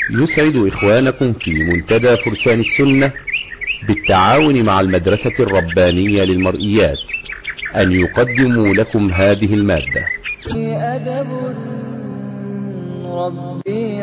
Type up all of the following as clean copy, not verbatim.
يسعد إخوانكم في منتدى فرسان السنة بالتعاون مع المدرسة الربانية للمرئيات أن يقدموا لكم هذه المادة. أدب ربي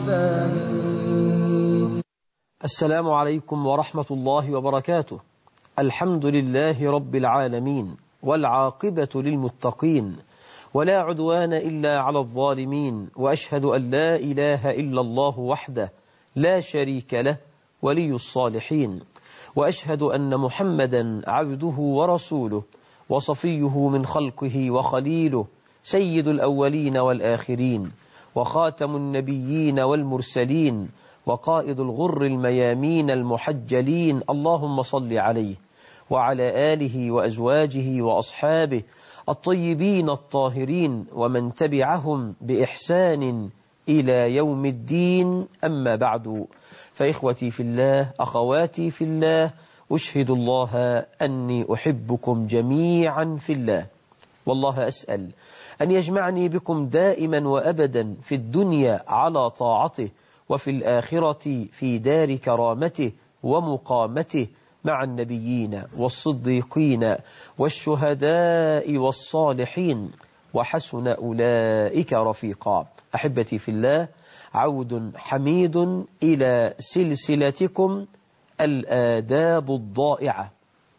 رباني. السلام عليكم ورحمة الله وبركاته. الحمد لله رب العالمين، والعاقبة للمتقين، ولا عدوان إلا على الظالمين، وأشهد أن لا إله إلا الله وحده لا شريك له ولي الصالحين، وأشهد أن محمدا عبده ورسوله وصفيه من خلقه وخليله، سيد الأولين والآخرين، وخاتم النبيين والمرسلين، وقائد الغر الميامين المحجلين. اللهم صل عليه وعلى آله وأزواجه وأصحابه الطيبين الطاهرين، ومن تبعهم بإحسان إلى يوم الدين. أما بعد، فإخوتي في الله، أخواتي في الله، أشهد الله أني أحبكم جميعا في الله، والله أسأل أن يجمعني بكم دائما وأبدا في الدنيا على طاعته، وفي الآخرة في دار كرامته ومقامته مع النبيين والصديقين والشهداء والصالحين، وحسن أولئك رفيقا. أحبتي في الله، عود حميد إلى سلسلتكم الآداب الضائعة.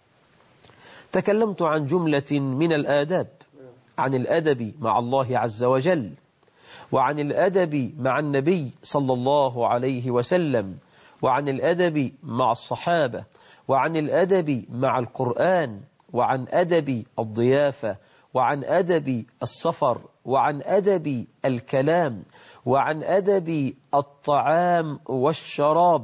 تكلمت عن جملة من الآداب، عن الأدب مع الله عز وجل، وعن الأدب مع النبي صلى الله عليه وسلم، وعن الأدب مع الصحابة، وعن الأدب مع القرآن، وعن أدب الضيافة، وعن أدب السفر، وعن أدب الكلام، وعن أدب الطعام والشراب.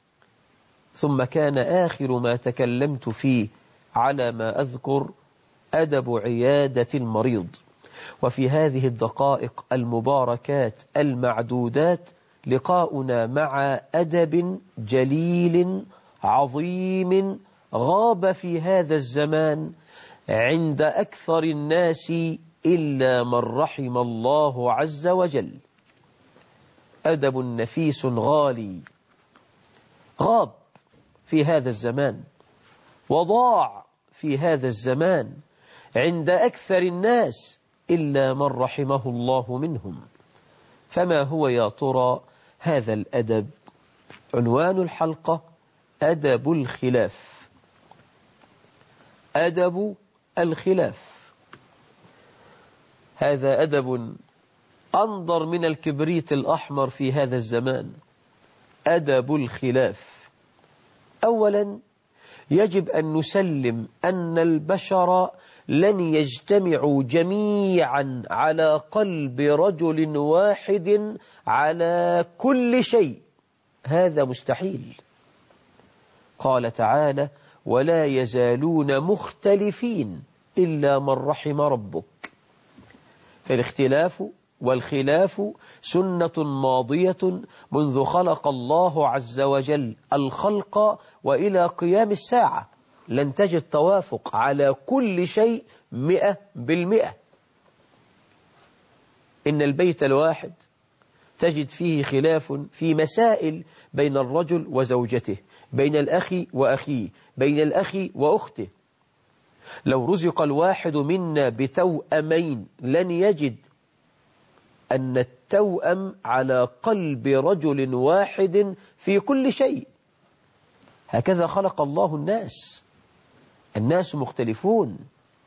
ثم كان آخر ما تكلمت فيه على ما أذكر أدب عيادة المريض. وفي هذه الدقائق المباركات المعدودات لقاؤنا مع أدب جليل عظيم غاب في هذا الزمان عند أكثر الناس إلا من رحم الله عز وجل. أدب نفيس غالي غاب في هذا الزمان، وضاع في هذا الزمان عند أكثر الناس إلا من رحمه الله منهم. فما هو يا ترى هذا الأدب؟ عنوان الحلقة: أدب الخلاف. أدب الخلاف، هذا أدب أنظر من الكبريت الأحمر في هذا الزمان. أدب الخلاف. أولا، يجب أن نسلم أن البشر لن يجتمعوا جميعا على قلب رجل واحد على كل شيء، هذا مستحيل. قال تعالى: ولا يزالون مختلفين إلا من رحم ربك. فالاختلاف والخلاف سنة ماضية منذ خلق الله عز وجل الخلق وإلى قيام الساعة. لن تجد توافق على كل شيء 100%. إن البيت الواحد تجد فيه خلاف في مسائل بين الرجل وزوجته، بين الأخ وأخيه، بين الأخ وأخته. لو رزق الواحد منا بتوأمين لن يجد أن التوأم على قلب رجل واحد في كل شيء. هكذا خلق الله الناس، الناس مختلفون،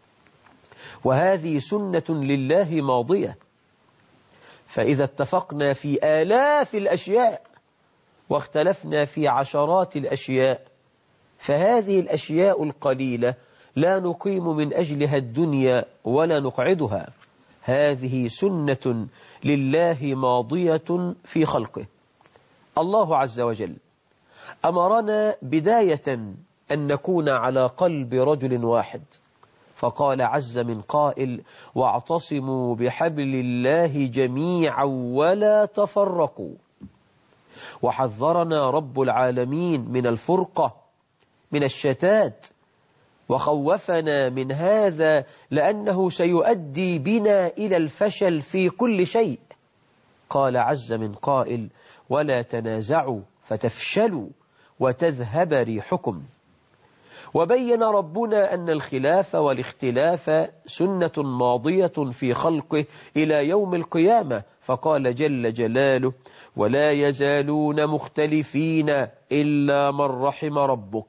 وهذه سنة لله ماضية. فإذا اتفقنا في آلاف الأشياء واختلفنا في عشرات الأشياء، فهذه الأشياء القليلة لا نقيم من أجلها الدنيا ولا نقعدها. هذه سنة لله ماضية في خلقه. الله عز وجل أمرنا بداية أن نكون على قلب رجل واحد، فقال عز من قائل: واعتصموا بحبل الله جميعا ولا تفرقوا. وحذرنا رب العالمين من الفرقة، من الشتات، وخوفنا من هذا لأنه سيؤدي بنا إلى الفشل في كل شيء. قال عز من قائل: ولا تنازعوا فتفشلوا وتذهب ريحكم. وبين ربنا أن الخلاف والاختلاف سنة ماضية في خلقه إلى يوم القيامة، فقال جل جلاله: ولا يزالون مختلفين إلا من رحم ربك.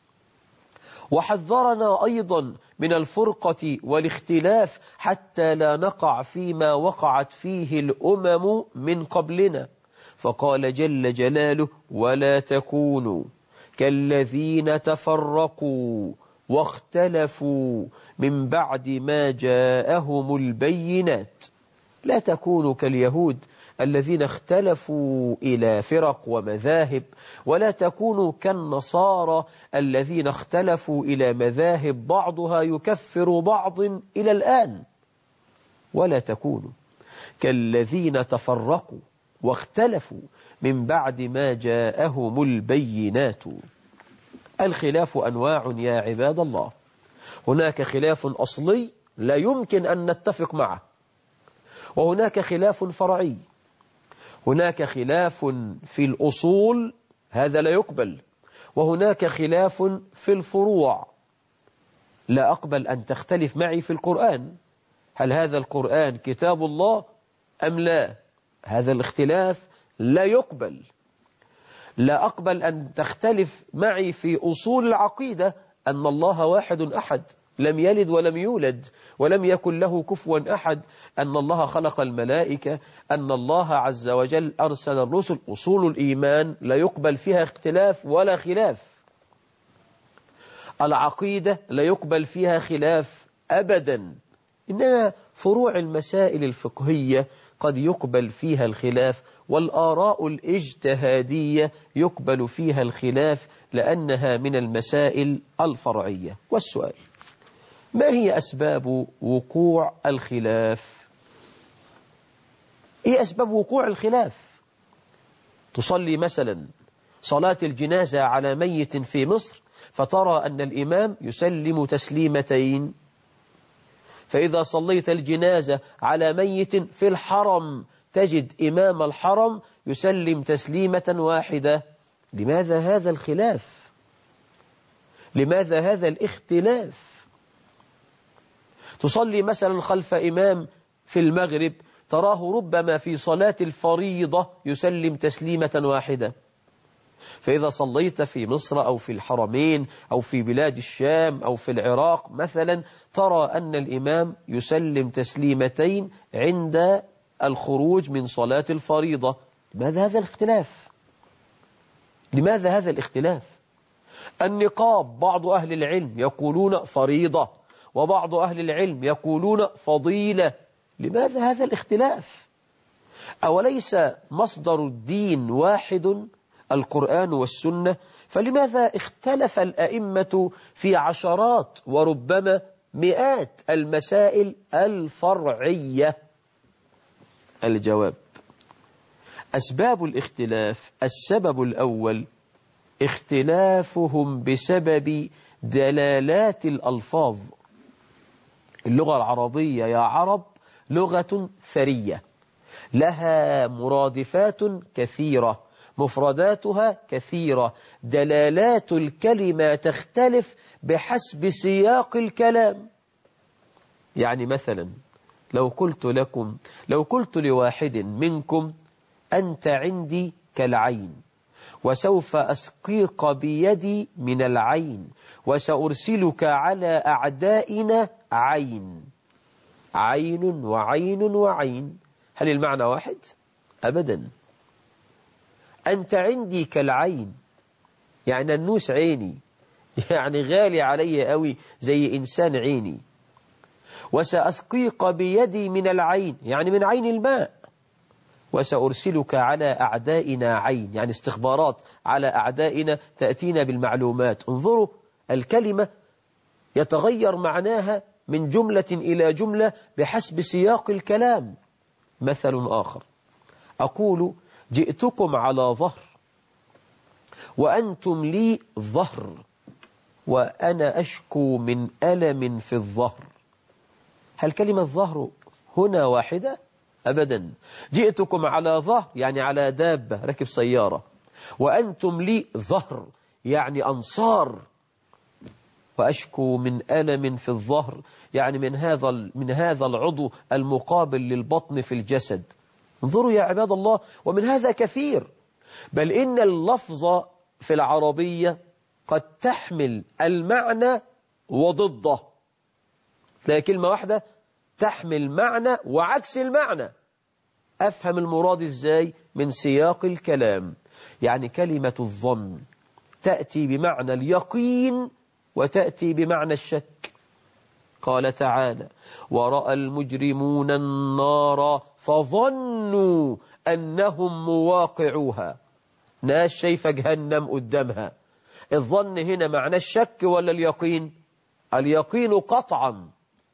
وحذرنا أيضا من الفرقة والاختلاف حتى لا نقع فيما وقعت فيه الأمم من قبلنا، فقال جل جلاله: ولا تكونوا كالذين تفرقوا واختلفوا من بعد ما جاءهم البينات. لا تكونوا كاليهود الذين اختلفوا إلى فرق ومذاهب، ولا تكونوا كالنصارى الذين اختلفوا إلى مذاهب بعضها يكفر بعض إلى الآن. ولا تكونوا كالذين تفرقوا واختلفوا من بعد ما جاءهم البينات. الخلاف أنواع يا عباد الله. هناك خلاف أصلي لا يمكن أن نتفق معه، وهناك خلاف فرعي. هناك خلاف في الأصول، هذا لا يقبل، وهناك خلاف في الفروع. لا أقبل أن تختلف معي في القرآن، هل هذا القرآن كتاب الله أم لا؟ هذا الاختلاف لا يقبل. لا أقبل أن تختلف معي في أصول العقيدة، أن الله واحد أحد، لم يلد ولم يولد ولم يكن له كفوا أحد، أن الله خلق الملائكة، أن الله عز وجل أرسل الرسل. أصول الإيمان لا يقبل فيها اختلاف ولا خلاف. العقيدة لا يقبل فيها خلاف أبدا، إنما فروع المسائل الفقهية قد يقبل فيها الخلاف، والآراء الاجتهادية يقبل فيها الخلاف لأنها من المسائل الفرعية. والسؤال: ما هي أسباب وقوع الخلاف؟ إيه أسباب وقوع الخلاف؟ تصلي مثلا صلاة الجنازة على ميت في مصر، فترى أن الإمام يسلم تسليمتين، فإذا صليت الجنازة على ميت في الحرم تجد إمام الحرم يسلم تسليمة واحدة. لماذا هذا الخلاف؟ لماذا هذا الاختلاف؟ تصلي مثلا خلف إمام في المغرب، تراه ربما في صلاة الفريضة يسلم تسليمة واحدة، فإذا صليت في مصر أو في الحرمين أو في بلاد الشام أو في العراق مثلا، ترى أن الإمام يسلم تسليمتين عند الخروج من صلاة الفريضة. لماذا هذا الاختلاف؟ لماذا هذا الاختلاف؟ النقاب بعض أهل العلم يقولون فريضة، وبعض أهل العلم يقولون فضيلة. لماذا هذا الاختلاف؟ أوليس مصدر الدين واحد، القرآن والسنة؟ فلماذا اختلف الأئمة في عشرات وربما مئات المسائل الفرعية؟ الجواب: أسباب الاختلاف: السبب الأول اختلافهم بسبب دلالات الألفاظ. اللغة العربية يا عرب لغة ثرية، لها مرادفات كثيرة، مفرداتها كثيرة، دلالات الكلمة تختلف بحسب سياق الكلام. يعني مثلا لو قلت لواحد منكم: أنت عندي كالعين، وسوف أسقيك بيدي من العين، وسأرسلك على أعدائنا عين. عين وعين وعين، هل المعنى واحد؟ أبدا. أنت عندي كالعين يعني النوس عيني، يعني غالي علي قوي زي إنسان عيني. وسأسقيك بيدي من العين يعني من عين الماء. وسأرسلك على أعدائنا عين يعني استخبارات على أعدائنا تأتينا بالمعلومات. انظروا الكلمة يتغير معناها من جملة إلى جملة بحسب سياق الكلام. مثل آخر: أقول: جئتكم على ظهر وأنتم لي ظهر، وأنا أشكو من ألم في الظهر. هل كلمة ظهر هنا واحدة؟ أبدا. جئتكم على ظهر يعني على دابة ركب سيارة، وأنتم لي ظهر يعني أنصار. وأشكو من ألم في الظهر يعني من هذا العضو المقابل للبطن في الجسد. انظروا يا عباد الله، ومن هذا كثير، بل إن اللفظ في العربية قد تحمل المعنى وضده. تلاقي كلمة واحدة تحمل معنى وعكس المعنى. أفهم المراد إزاي؟ من سياق الكلام. يعني كلمة الظن تأتي بمعنى اليقين وتأتي بمعنى الشك. قال تعالى: ورأى المجرمون النار فظنوا أنهم مواقعوها. ناس شايفة جهنم قدامها. الظن هنا معنى الشك ولا اليقين؟ اليقين قطعا.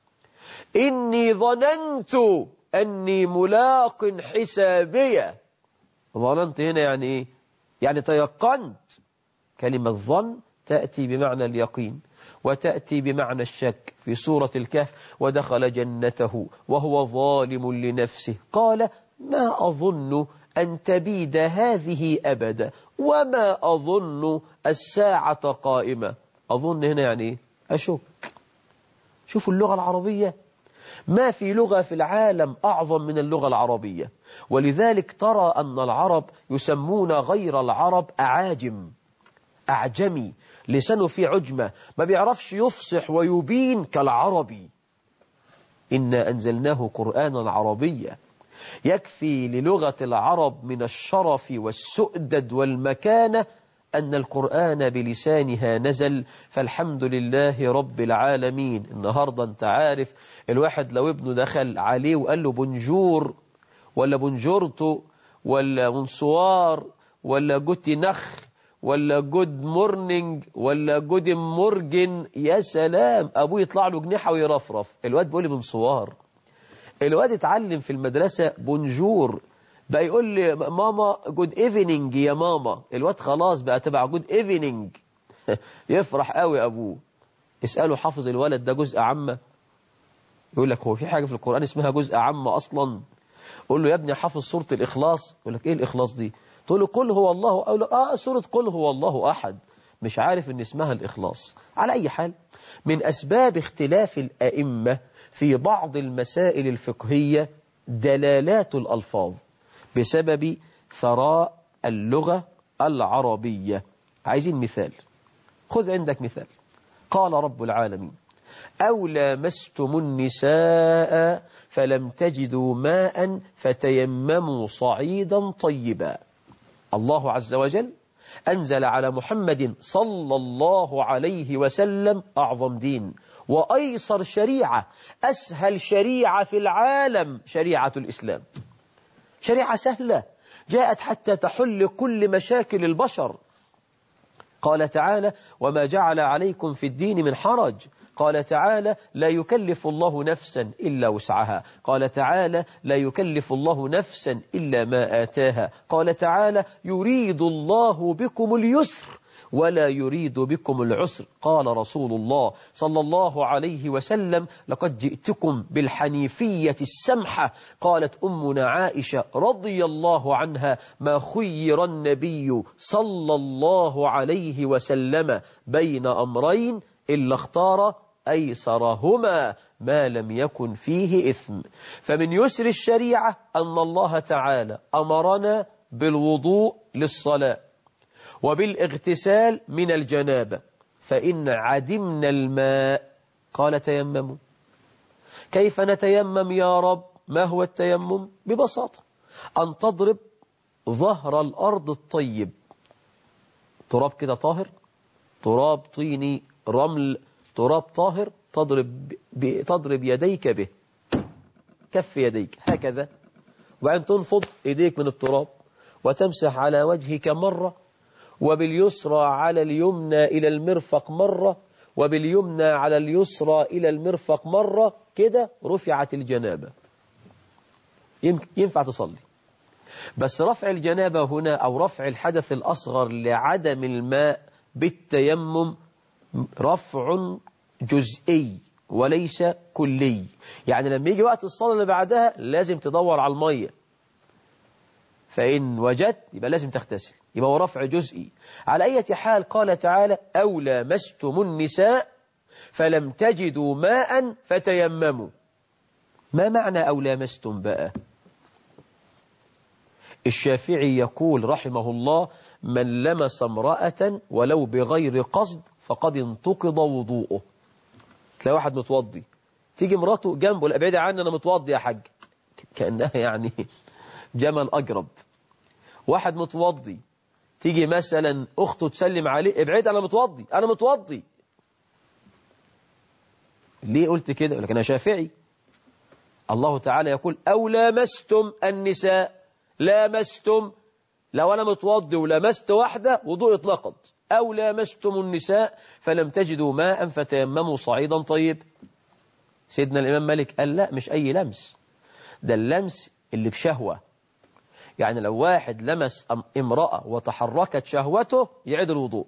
إني ظننت أني ملاق حسابية. ظننت هنا يعني إيه؟ يعني تيقنت. كلمة ظن تأتي بمعنى اليقين وتأتي بمعنى الشك. في سورة الكهف: ودخل جنته وهو ظالم لنفسه قال ما أظن أن تبيد هذه أبدا وما أظن الساعة قائمة. أظن هنا يعني إيه؟ أشك. شوفوا اللغة العربية، ما في لغة في العالم أعظم من اللغة العربية. ولذلك ترى أن العرب يسمون غير العرب أعاجم، أعجمي، لسانه في عجمة، ما بيعرفش يفصح ويبين كالعربي. إنا أنزلناه قرآنا عربيا. يكفي للغة العرب من الشرف والسؤدد والمكانة أن القرآن بلسانها نزل، فالحمد لله رب العالمين. النهاردة أنت عارف الواحد لو ابنه دخل عليه وقال له بونجور ولا بونجورتو ولا بونسوار ولا جوتي نخ ولا جود مورنينج ولا جود مورجن، يا سلام، أبوه يطلع له جنيحة ويرفرف. الواد بيقول لي بونسوار. الواد اتعلم في المدرسة بونجور، بقى يقول لي ماما جود ايفنينج يا ماما. الواد خلاص بقى تبع جود ايفنينج. يفرح قوي أبوه. اسأله حافظ الولد ده جزء عامة؟ يقول لك هو في حاجة في القرآن اسمها جزء عامة أصلا؟ قول له يا ابني حافظ سورة الإخلاص. يقول لك إيه الإخلاص دي؟ تقول له قل هو الله، أو لا سورة قل هو الله أحد. مش عارف إن اسمها الإخلاص. على أي حال، من أسباب اختلاف الأئمة في بعض المسائل الفقهية دلالات الألفاظ بسبب ثراء اللغة العربية. عايزين مثال؟ خذ عندك مثال. قال رب العالمين: أو لامستم النساء فلم تجدوا ماء فتيمموا صعيدا طيبا. الله عز وجل أنزل على محمد صلى الله عليه وسلم أعظم دين وأيسر شريعة، أسهل شريعة في العالم، شريعة الإسلام. شريعة سهلة جاءت حتى تحل كل مشاكل البشر. قال تعالى: وما جعل عليكم في الدين من حرج. قال تعالى: لا يكلف الله نفسا إلا وسعها. قال تعالى: لا يكلف الله نفسا إلا ما آتاها. قال تعالى: يريد الله بكم اليسر ولا يريد بكم العسر. قال رسول الله صلى الله عليه وسلم: لقد جئتكم بالحنيفية السمحة. قالت أمنا عائشة رضي الله عنها: ما خير النبي صلى الله عليه وسلم بين أمرين إلا اختار أيسرهما ما لم يكن فيه إثم. فمن يسر الشريعة أن الله تعالى أمرنا بالوضوء للصلاة وبالاغتسال من الجنابة، فإن عدمنا الماء قال تيمموا. كيف نتيمم يا رب؟ ما هو التيمم؟ ببساطة أن تضرب ظهر الأرض الطيب، تراب كده طاهر، تراب طيني رمل، تراب طاهر، تضرب يديك به، كف يديك هكذا، وبعدين تنفض يديك من التراب وتمسح على وجهك مرة، وباليسرى على اليمنى إلى المرفق مرة، وباليمنى على اليسرى إلى المرفق مرة، كده رفعت الجنابة. ينفع تصلي. بس رفع الجنابة هنا أو رفع الحدث الأصغر لعدم الماء بالتيمم رفع جزئي وليس كلي. يعني لما يجي وقت الصلاة اللي بعدها لازم تدور على المية، فإن وجدت يبقى لازم تغتسل، يبقى هو رفع جزئي. على أي حال قال تعالى أو لامستم النساء فلم تجدوا ماء فتيمموا. ما معنى أو لامستم بقى؟ الشافعي يقول رحمه الله من لمس امرأة ولو بغير قصد فقد انتقض وضوءه. تلاقي واحد متوضي تيجي مراته جنبه، لا ابعدي عني أنا متوضي يا حاج، كأنها يعني جمل أجرب. واحد متوضي تيجي مثلا أخته تسلم عليه ابعد أنا متوضي أنا متوضي. ليه قلت كده؟ يقول لك أنا شافعي. الله تعالى يقول أو لامستم النساء، لامستم، لو أنا متوضي ولمست واحدة وضوء اتنقض. أو لامستم النساء فلم تجدوا ماء فتيمموا صعيدا طيب. سيدنا الإمام مالك قال لا، مش أي لمس، ده اللمس اللي بشهوة. يعني لو واحد لمس امرأة وتحركت شهوته يعيد الوضوء.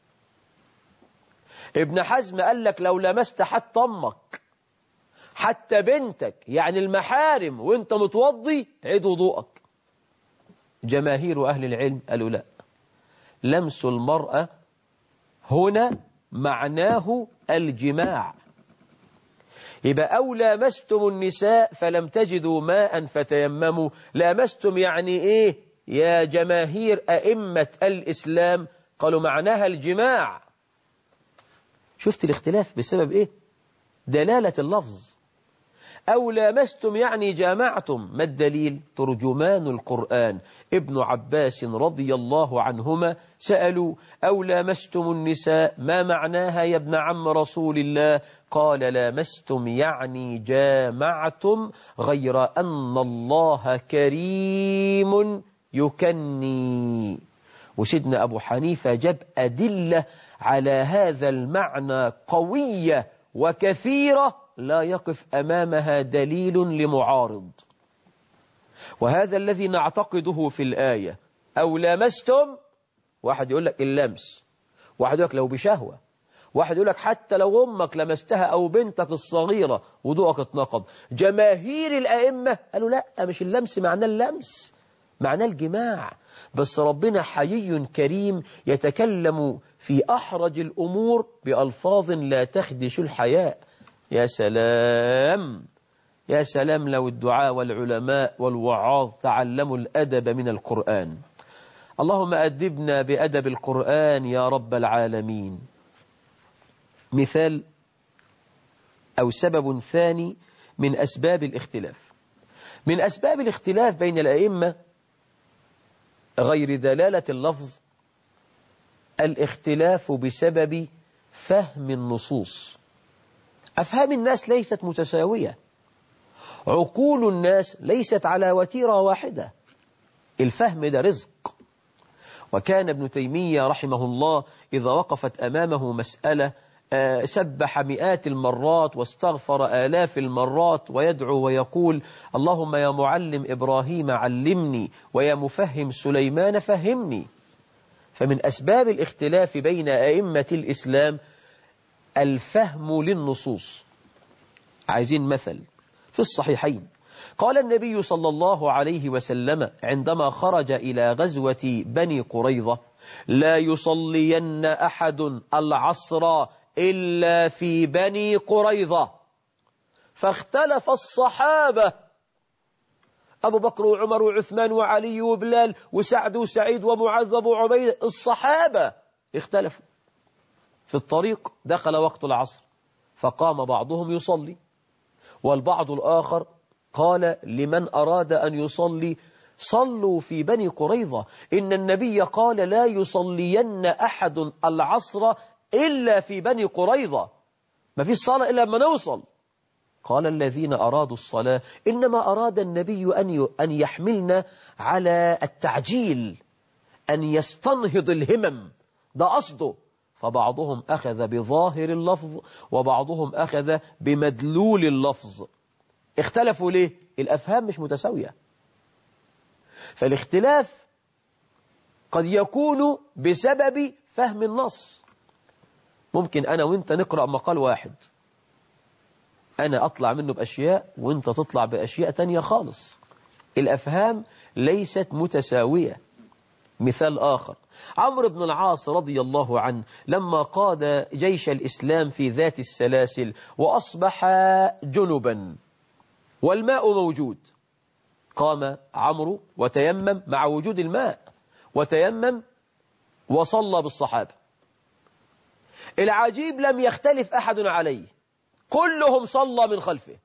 ابن حزم قال لك لو لمست حتى أمك حتى بنتك يعني المحارم وانت متوضي عيد وضوءك. جماهير أهل العلم قالوا لا، لمس المرأة هنا معناه الجماع. يبقى أو لامستم النساء فلم تجدوا ماء فتيمموا. لامستم يعني إيه يا جماهير أئمة الإسلام؟ قالوا معناها الجماع. شفت الاختلاف بسبب إيه؟ دلالة اللفظ. أو لامستم يعني جامعتم. ما الدليل؟ ترجمان القرآن ابن عباس رضي الله عنهما سألوا أو لامستم النساء ما معناها يا ابن عم رسول الله؟ قال لامستم يعني جامعتم، غير أن الله كريم يكني. وسيدنا أبو حنيفة جاب أدلة على هذا المعنى قوية وكثيرة لا يقف أمامها دليل لمعارض. وهذا الذي نعتقده في الآية. أو لامستم، واحد يقول لك اللمس، واحد يقول لك لو بشهوة، واحد يقول لك حتى لو أمك لمستها أو بنتك الصغيرة وضوءك اتنقض. جماهير الأئمة قالوا لا، مش اللمس معناه اللمس، معناه الجماع. بس ربنا حيي كريم يتكلم في أحرج الأمور بألفاظ لا تخدش الحياء. يا سلام، يا سلام لو الدعاء والعلماء والوعاظ تعلموا الأدب من القرآن. اللهم أدبنا بأدب القرآن يا رب العالمين. مثال أو سبب ثاني من أسباب الاختلاف. من أسباب الاختلاف بين الأئمة غير دلالة اللفظ الاختلاف بسبب فهم النصوص. أفهام الناس ليست متساوية، عقول الناس ليست على وتيرة واحدة. الفهم ده رزق. وكان ابن تيمية رحمه الله إذا وقفت أمامه مسألة سبح مئات المرات واستغفر آلاف المرات ويدعو ويقول اللهم يا معلم إبراهيم علمني ويا مفهم سليمان فهمني. فمن أسباب الاختلاف بين أئمة الإسلام الفهم للنصوص. عايزين مثل في الصحيحين. قال النبي صلى الله عليه وسلم عندما خرج إلى غزوة بني قريظة لا يصلين أحد العصر إلا في بني قريظة. فاختلف الصحابة، أبو بكر وعمر وعثمان وعلي وبلال وسعد وسعيد ومعاذ وابو عبيدة، الصحابة اختلفوا. في الطريق دخل وقت العصر فقام بعضهم يصلي، والبعض الآخر قال لمن أراد أن يصلي صلوا في بني قريظة، إن النبي قال لا يصلين أحد العصر إلا في بني قريظة، ما فيش صلاة إلا لما نوصل. قال الذين أرادوا الصلاة إنما أراد النبي أن يحملنا على التعجيل، أن يستنهض الهمم، ده قصده. فبعضهم أخذ بظاهر اللفظ وبعضهم أخذ بمدلول اللفظ. اختلفوا ليه؟ الأفهام مش متساوية. فالاختلاف قد يكون بسبب فهم النص. ممكن أنا وإنت نقرأ مقال واحد أنا أطلع منه بأشياء وإنت تطلع بأشياء تانية خالص. الأفهام ليست متساوية. مثال آخر، عمرو بن العاص رضي الله عنه لما قاد جيش الإسلام في ذات السلاسل وأصبح جنبا والماء موجود، قام عمرو وتيمم مع وجود الماء، وتيمم وصلى بالصحابة. العجيب لم يختلف أحد عليه، كلهم صلى من خلفه.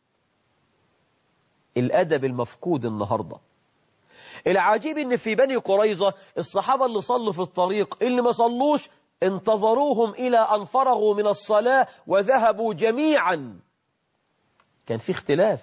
الأدب المفقود النهاردة. العجيب ان في بني قريظة الصحابة اللي صلوا في الطريق اللي ما صلوش انتظروهم إلى أن فرغوا من الصلاة وذهبوا جميعا. كان في اختلاف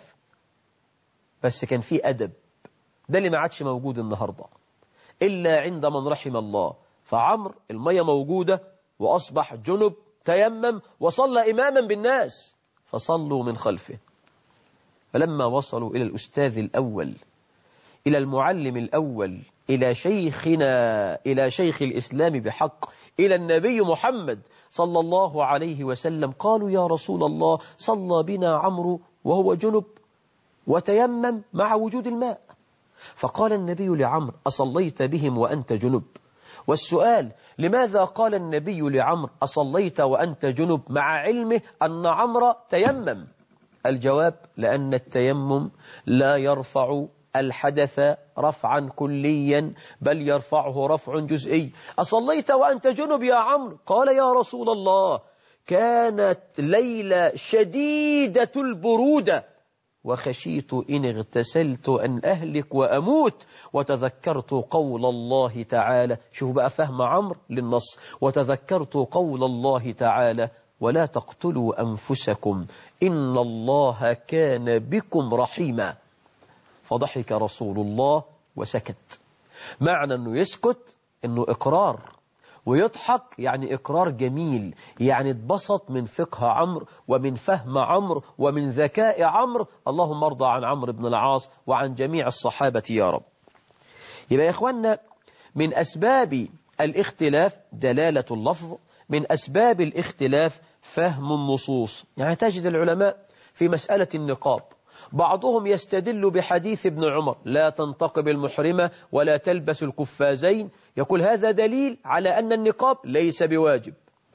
بس كان في أدب. ده اللي ما عادش موجود النهاردة إلا عند من رحم الله. فعمر المية موجودة وأصبح جنب، تيمم وصلى إماما بالناس فصلوا من خلفه. فلما وصلوا إلى الأستاذ الأول، إلى المعلم الأول، إلى شيخنا، إلى شيخ الإسلام بحق، إلى النبي محمد صلى الله عليه وسلم، قالوا يا رسول الله صلى بنا عمرو وهو جنب وتيمم مع وجود الماء. فقال النبي لعمرو أصليت بهم وأنت جنب؟ والسؤال لماذا قال النبي لعمرو أصليت وأنت جنب مع علمه أن عمرو تيمم؟ الجواب لأن التيمم لا يرفع الحدث رفعا كليا بل يرفعه رفع جزئي. أصليت وأنت جنب يا عمرو؟ قال يا رسول الله كانت ليلة شديدة البرودة وخشيت إن اغتسلت أن أهلك وأموت، وتذكرت قول الله تعالى. شوف بقى فهم عمرو للنص، وتذكرت قول الله تعالى ولا تقتلوا أنفسكم إن الله كان بكم رحيما. فضحك رسول الله وسكت. معنى أنه يسكت أنه إقرار، ويضحك يعني إقرار جميل، يعني اتبسط من فقه عمرو ومن فهم عمرو ومن ذكاء عمرو. اللهم ارضى عن عمرو بن العاص وعن جميع الصحابة يا رب. يبقى يا إخواننا من أسباب الاختلاف دلالة اللفظ، من أسباب الاختلاف فهم النصوص. يعني تجد العلماء في مسألة النقاب بعضهم يستدل بحديث ابن عمر لا تنتقب المحرمة ولا تلبس القفازين، يقول هذا دليل على أن النقاب ليس بواجب.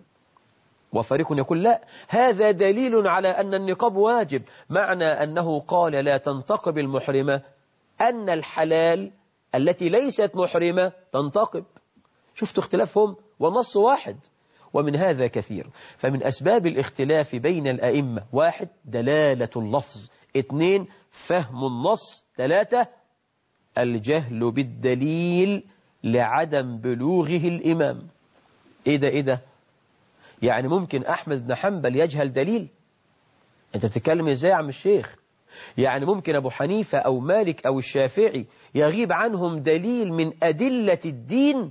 وفريق يقول لا، هذا دليل على أن النقاب واجب. معنى أنه قال لا تنتقب المحرمة أن الحلال التي ليست محرمة تنتقب. شفت اختلافهم والنص واحد. ومن هذا كثير. فمن أسباب الاختلاف بين الأئمة: 1 دلالة اللفظ، 2 فهم النص، 3 الجهل بالدليل لعدم بلوغه الإمام. إيه ده؟ يعني ممكن أحمد بن حنبل يجهل دليل؟ أنت بتتكلم إزاي يا عم الشيخ؟ يعني ممكن أبو حنيفة أو مالك أو الشافعي يغيب عنهم دليل من أدلة الدين؟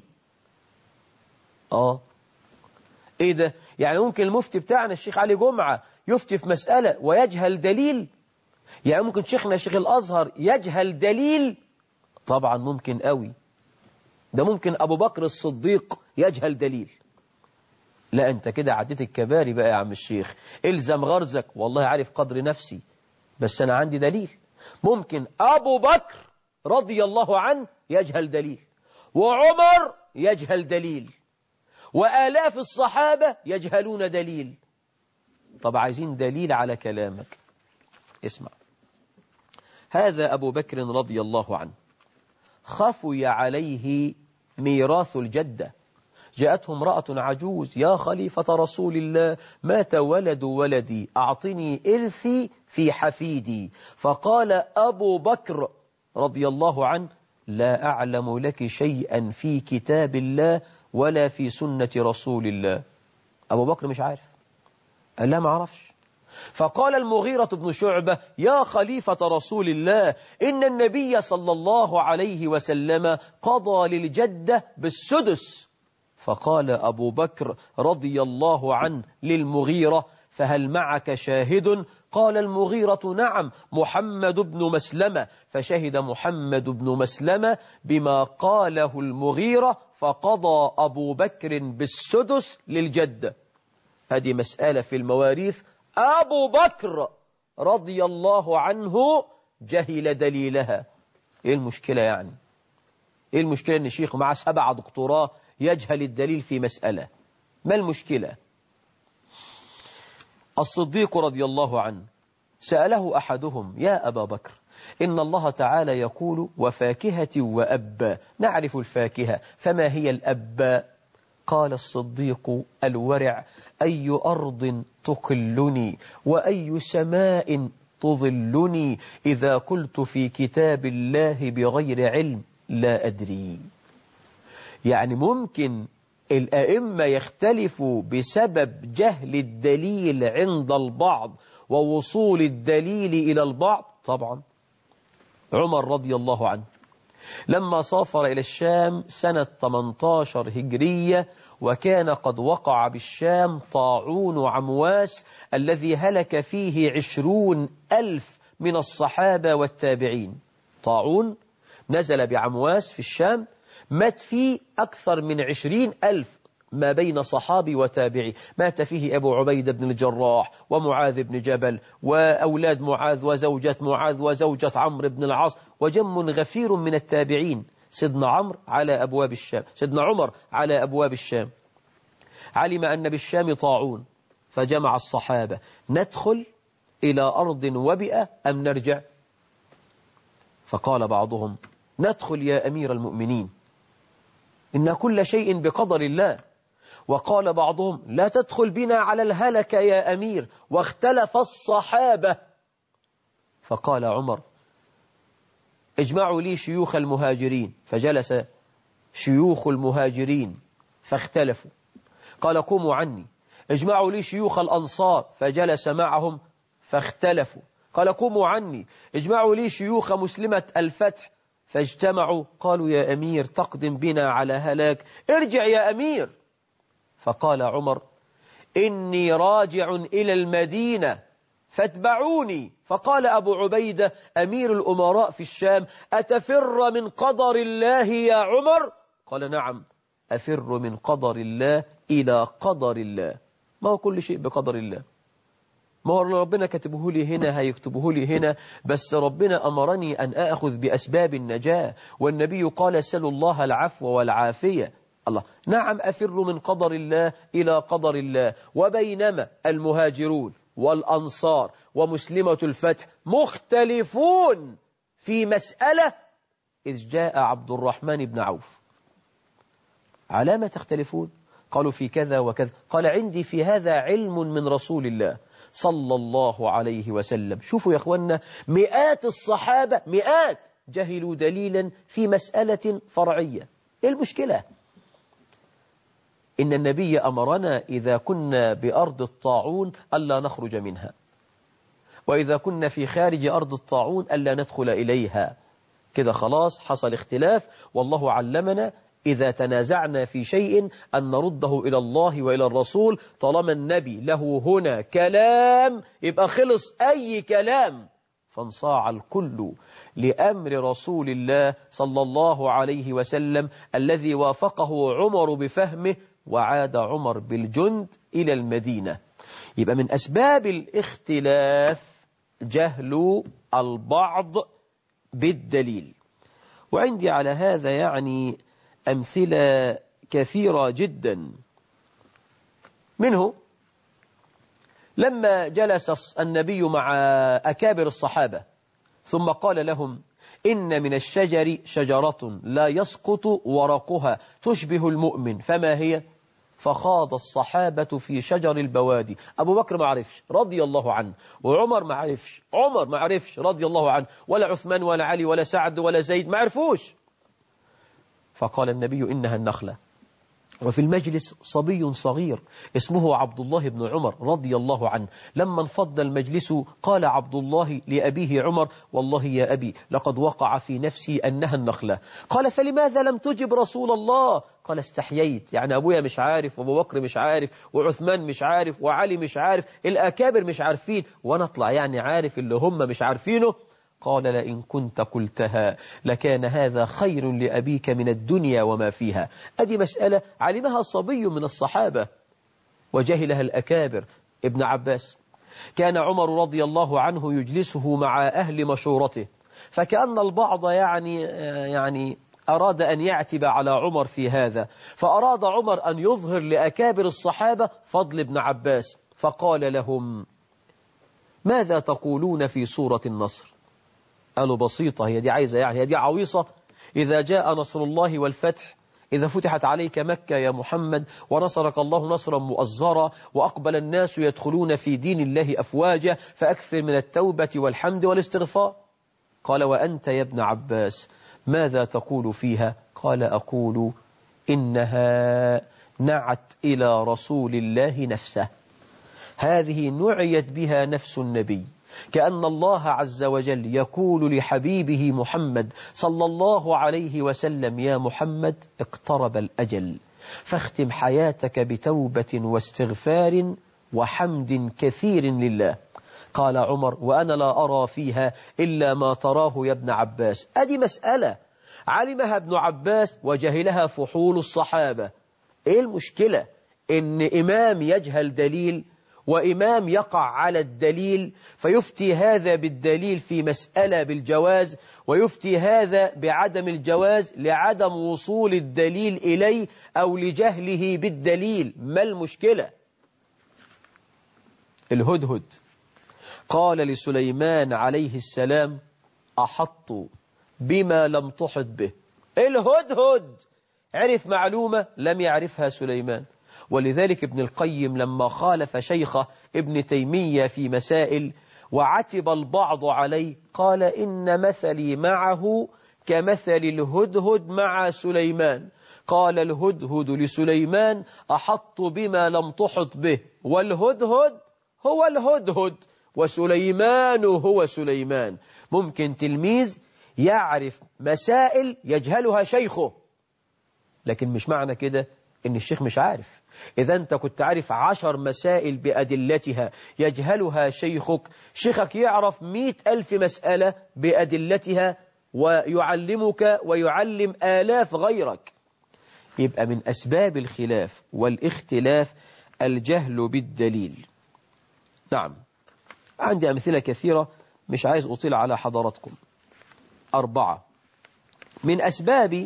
إيه ده؟ يعني ممكن المفتي بتاعنا الشيخ علي جمعة يفتي في مسألة ويجهل دليل؟ يعني ممكن شيخنا الشيخ الأزهر يجهل دليل؟ طبعا ممكن قوي. ده ممكن أبو بكر الصديق يجهل دليل. لا أنت كده عديت الكباري بقى يا عم الشيخ، إلزم غرزك. والله عارف قدر نفسي بس أنا عندي دليل. ممكن أبو بكر رضي الله عنه يجهل دليل، وعمر يجهل دليل، وآلاف الصحابة يجهلون دليل. طب عايزين دليل على كلامك. اسمع، هذا أبو بكر رضي الله عنه خفي عليه ميراث الجدة. جاءته امرأة عجوز: يا خليفة رسول الله مات ولد ولدي، أعطني إرثي في حفيدي. فقال أبو بكر رضي الله عنه: لا أعلم لك شيئا في كتاب الله ولا في سنة رسول الله. أبو بكر مش عارف، قال لا ما عرفش. فقال المغيرة بن شعبة: يا خليفة رسول الله إن النبي صلى الله عليه وسلم قضى للجدة بالسدس. فقال أبو بكر رضي الله عنه للمغيرة: فهل معك شاهد؟ قال المغيرة: نعم، محمد بن مسلمة. فشهد محمد بن مسلمة بما قاله المغيرة، فقضى أبو بكر بالسدس للجدة. هذه مسألة في المواريث أبو بكر رضي الله عنه جهل دليلها. إيه المشكلة يعني؟ إيه المشكلة أن شيخ معه 7 دكتوراه يجهل الدليل في مسألة؟ ما المشكلة؟ الصديق رضي الله عنه سأله أحدهم: يا أبا بكر، إن الله تعالى يقول وفاكهة وأبا، نعرف الفاكهة، فما هي الأبا؟ قال الصديق الورع: أي أرض تقلني وأي سماء تظلني إذا قلت في كتاب الله بغير علم لا أدري. يعني ممكن الأئمة يختلفوا بسبب جهل الدليل عند البعض ووصول الدليل إلى البعض؟ طبعا. عمر رضي الله عنه لما سافر إلى الشام سنة 18 هجرية، وكان قد وقع بالشام طاعون عمواس الذي هلك فيه 20,000 من الصحابة والتابعين. طاعون نزل بعمواس في الشام، مات فيه أكثر من 20,000 ما بين صحابي وتابعي. مات فيه أبو عبيدة بن الجراح ومعاذ بن جبل وأولاد معاذ وزوجة معاذ وزوجة عمرو بن العاص وجم غفير من التابعين. سيدنا عمرو على أبواب الشام، سيدنا عمر على أبواب الشام، علم أن بالشام طاعون فجمع الصحابة: ندخل إلى أرض وبئة أم نرجع؟ فقال بعضهم: ندخل يا أمير المؤمنين، إن كل شيء بقدر الله. وقال بعضهم: لا تدخل بنا على الهلك يا أمير. واختلف الصحابة. فقال عمر: اجمعوا لي شيوخ المهاجرين. فجلس شيوخ المهاجرين فاختلفوا. قال: قوموا عني. اجمعوا لي شيوخ الأنصار. فجلس معهم فاختلفوا. قال: قوموا عني. اجمعوا لي شيوخ مسلمة الفتح. فاجتمعوا. قالوا: يا أمير تقدم بنا على هلاك، ارجع يا أمير. فقال عمر: إني راجع إلى المدينة فاتبعوني. فقال أبو عبيدة أمير الأمراء في الشام: أتفر من قدر الله يا عمر؟ قال: نعم، أفر من قدر الله إلى قدر الله. ما هو كل شيء بقدر الله، ما هو ربنا كتبه لي هنا هيكتبه لي هنا، بس ربنا أمرني أن أخذ بأسباب النجاة، والنبي قال: سلوا الله العفو والعافية. الله، نعم، أفر من قدر الله إلى قدر الله. وبينما المهاجرون والأنصار ومسلمة الفتح مختلفون في مسألة، إذ جاء عبد الرحمن بن عوف. على ما تختلفون؟ قالوا: في كذا وكذا. قال: عندي في هذا علم من رسول الله صلى الله عليه وسلم. شوفوا يا أخوانا، مئات الصحابة، مئات، جهلوا دليلا في مسألة فرعية. إيه المشكلة؟ إن النبي أمرنا إذا كنا بأرض الطاعون ألا نخرج منها، وإذا كنا في خارج أرض الطاعون ألا ندخل إليها. كده خلاص حصل اختلاف، والله علمنا إذا تنازعنا في شيء أن نرده إلى الله وإلى الرسول. طالما النبي له هنا كلام يبقى خلص أي كلام، فانصاع الكل لأمر رسول الله صلى الله عليه وسلم الذي وافقه عمر بفهمه، وعاد عمر بالجند إلى المدينة. يبقى من أسباب الاختلاف جهل البعض بالدليل. وعندي على هذا يعني أمثلة كثيرة جدا. منه لما جلس النبي مع أكابر الصحابة ثم قال لهم: إن من الشجر شجرة لا يسقط ورقها تشبه المؤمن، فما هي؟ فخاض الصحابة في شجر البوادي. أبو بكر ما عرفش رضي الله عنه، وعمر ما عرفش، عمر ما عرفش رضي الله عنه، ولا عثمان ولا علي ولا سعد ولا زيد ما عرفوش. فقال النبي: إنها النخلة. وفي المجلس صبي صغير اسمه عبد الله بن عمر رضي الله عنه. لما انفض المجلس قال عبد الله لأبيه عمر: والله يا أبي لقد وقع في نفسي أنها النخلة. قال: فلماذا لم تجب رسول الله؟ قال: استحييت، يعني أبويا مش عارف، وأبو بكر مش عارف، وعثمان مش عارف، وعلي مش عارف، الأكابر مش عارفين، وأنا أطلع يعني عارف اللي هم مش عارفينه. قال: لئن كنت قلتها لكان هذا خير لأبيك من الدنيا وما فيها. أدي مسألة علمها صبي من الصحابة وجهلها الأكابر. ابن عباس كان عمر رضي الله عنه يجلسه مع أهل مشورته، فكأن البعض يعني أراد أن يعتب على عمر في هذا، فأراد عمر أن يظهر لأكابر الصحابة فضل ابن عباس، فقال لهم: ماذا تقولون في سورة النصر؟ قالوا: بسيطة، هي دي عايزة هي دي عويصة، إذا جاء نصر الله والفتح، إذا فتحت عليك مكة يا محمد ونصرك الله نصرا مؤزرا وأقبل الناس يدخلون في دين الله أفواجا فأكثر من التوبة والحمد والاستغفار. قال: وأنت يا ابن عباس ماذا تقول فيها؟ قال: أقول إنها نعت إلى رسول الله نفسه، هذه نعيت بها نفس النبي، كأن الله عز وجل يقول لحبيبه محمد صلى الله عليه وسلم: يا محمد اقترب الأجل، فاختم حياتك بتوبة واستغفار وحمد كثير لله. قال عمر: وأنا لا أرى فيها إلا ما تراه يا ابن عباس. أدي مسألة علمها ابن عباس وجهلها فحول الصحابة. إيه المشكلة؟ إن إمام يجهل دليل وإمام يقع على الدليل، فيفتي هذا بالدليل في مسألة بالجواز، ويفتي هذا بعدم الجواز لعدم وصول الدليل إليه أو لجهله بالدليل. ما المشكلة؟ الهدهد قال لسليمان عليه السلام: أحط بما لم تحط به. الهدهد عرف معلومة لم يعرفها سليمان. ولذلك ابن القيم لما خالف شيخه ابن تيمية في مسائل وعتب البعض عليه قال: إن مثلي معه كمثل الهدهد مع سليمان. قال الهدهد لسليمان: أحط بما لم تحط به، والهدهد هو الهدهد وسليمان هو سليمان. ممكن تلميذ يعرف مسائل يجهلها شيخه، لكن مش معنى كده إن الشيخ مش عارف. إذا أنت كنت عارف 10 مسائل بأدلتها يجهلها شيخك، شيخك يعرف 100,000 مسألة بأدلتها ويعلمك ويعلم آلاف غيرك. يبقى من أسباب الخلاف والاختلاف الجهل بالدليل. نعم، عندي أمثلة كثيرة مش عايز أطيل على حضراتكم. 4 من أسباب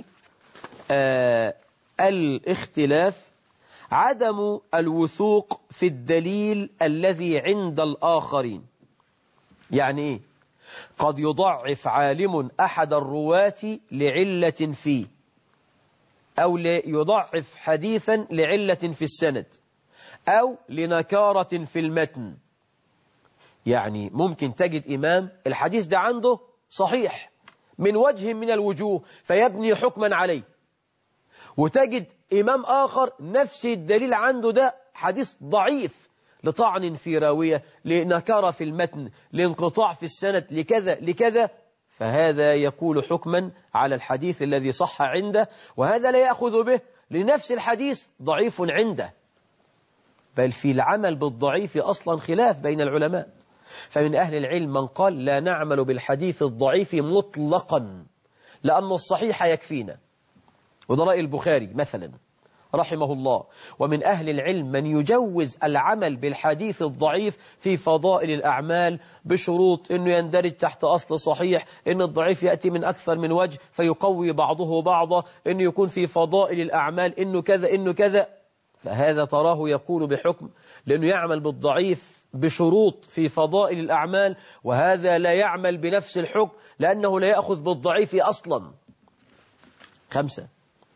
الاختلاف: عدم الوثوق في الدليل الذي عند الآخرين. يعني إيه؟ قد يضعف عالم أحد الرواة لعلة فيه، أو يضعف حديثا لعلة في السند، أو لنكارة في المتن. يعني ممكن تجد إمام الحديث ده عنده صحيح من وجه من الوجوه فيبني حكما عليه، وتجد إمام آخر نفس الدليل عنده ده حديث ضعيف لطعن في راوية، لنكارة في المتن، لانقطاع في السند، لكذا لكذا، فهذا يقول حكما على الحديث الذي صح عنده، وهذا لا يأخذ به لنفس الحديث ضعيف عنده. بل في العمل بالضعيف أصلا خلاف بين العلماء. فمن أهل العلم من قال: لا نعمل بالحديث الضعيف مطلقا لأن الصحيح يكفينا، وده رأي البخاري مثلا رحمه الله. ومن أهل العلم من يجوز العمل بالحديث الضعيف في فضائل الأعمال بشروط أنه يندرج تحت أصل صحيح، أن الضعيف يأتي من أكثر من وجه فيقوي بعضه بعضا، أنه يكون في فضائل الأعمال أنه كذا أنه كذا. فهذا تراه يقول بحكم لأنه يعمل بالضعيف بشروط في فضائل الأعمال، وهذا لا يعمل بنفس الحكم لأنه لا يأخذ بالضعيف أصلا. 5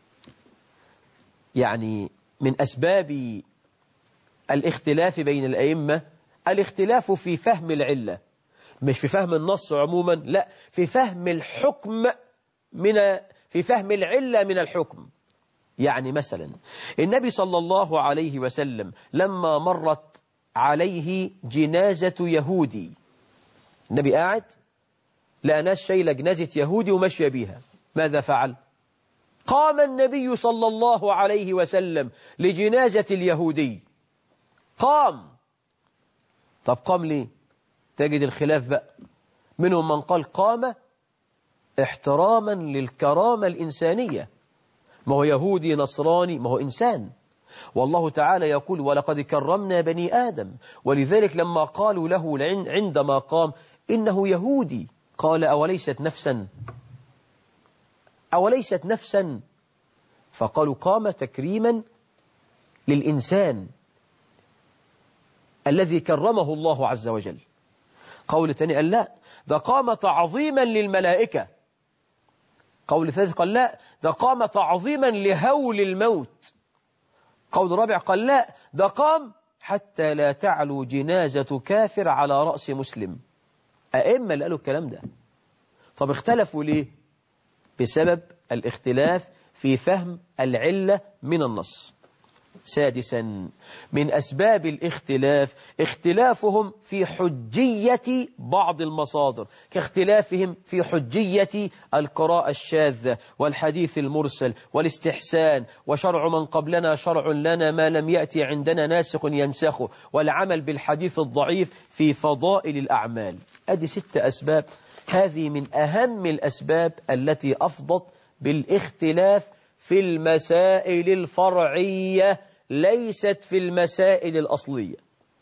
يعني من أسباب الاختلاف بين الأئمة الاختلاف في فهم العلة، مش في فهم النص عموما، لا، في فهم الحكم في فهم العلة من الحكم. يعني مثلا النبي صلى الله عليه وسلم لما مرت عليه جنازة يهودي، النبي قاعد لقى ناس شايلة جنازة يهودي ومشي بيها، ماذا فعل؟ قام النبي صلى الله عليه وسلم لجنازة اليهودي، قام. طب قام ليه؟ تجد الخلاف بقى، منهم من قال قام احتراما للكرامة الإنسانية، ما هو يهودي نصراني، ما هو إنسان، والله تعالى يقول ولقد كرمنا بني آدم. ولذلك لما قالوا له عندما قام إنه يهودي قال أوليست نفسا فقالوا قام تكريما للإنسان الذي كرمه الله عز وجل. قول ثاني قال لا ده قام تعظيما للملائكة. قول ثالث قال لا ده قام تعظيما لهول الموت. قول رابع قال لا ده قام حتى لا تعلو جنازة كافر على رأس مسلم. أئمة اللي قالوا الكلام ده. طب اختلفوا ليه؟ بسبب الاختلاف في فهم العلة من النص. سادسا من أسباب الاختلاف اختلافهم في حجية بعض المصادر، كاختلافهم في حجية القراءة الشاذة والحديث المرسل والاستحسان وشرع من قبلنا شرع لنا ما لم يأتي عندنا ناسخ ينسخه والعمل بالحديث الضعيف في فضائل الأعمال. أدي 6 أسباب. هذه من أهم الأسباب التي أفضت بالاختلاف في المسائل الفرعية ليست في المسائل الأصلية.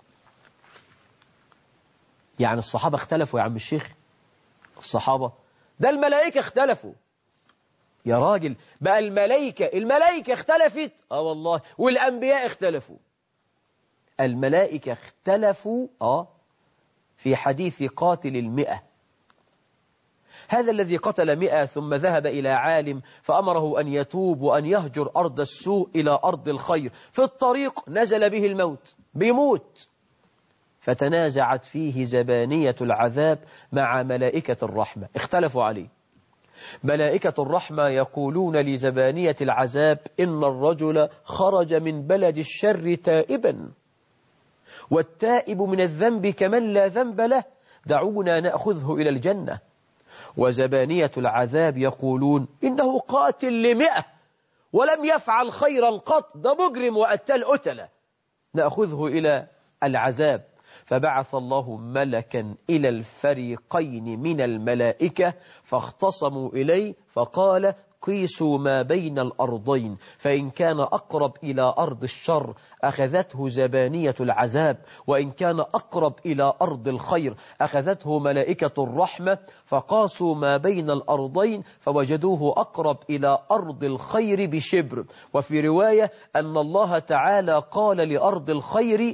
يعني الصحابة اختلفوا يا عم الشيخ؟ الصحابة ده الملائكة اختلفوا يا راجل. بقى الملائكة اختلفت والله. والأنبياء اختلفوا. الملائكة اختلفوا في حديث قاتل 100. هذا الذي قتل 100 ثم ذهب إلى عالم فأمره أن يتوب وأن يهجر أرض السوء إلى أرض الخير. في الطريق نزل به الموت بيموت. فتنازعت فيه زبانية العذاب مع ملائكة الرحمة. اختلفوا عليه. ملائكة الرحمة يقولون لزبانية العذاب إن الرجل خرج من بلد الشر تائبا والتائب من الذنب كمن لا ذنب له دعونا نأخذه إلى الجنة. وزبانية العذاب يقولون إنه قاتل 100 ولم يفعل خيرا قط، ده مجرم وقتل قتلة، نأخذه إلى العذاب. فبعث الله ملكا إلى الفريقين من الملائكة فاختصموا إليه فقال قيسوا ما بين الأرضين فإن كان أقرب إلى أرض الشر أخذته زبانية العذاب وإن كان أقرب إلى أرض الخير أخذته ملائكة الرحمة. فقاسوا ما بين الأرضين فوجدوه أقرب إلى أرض الخير بشبر. وفي رواية أن الله تعالى قال لأرض الخير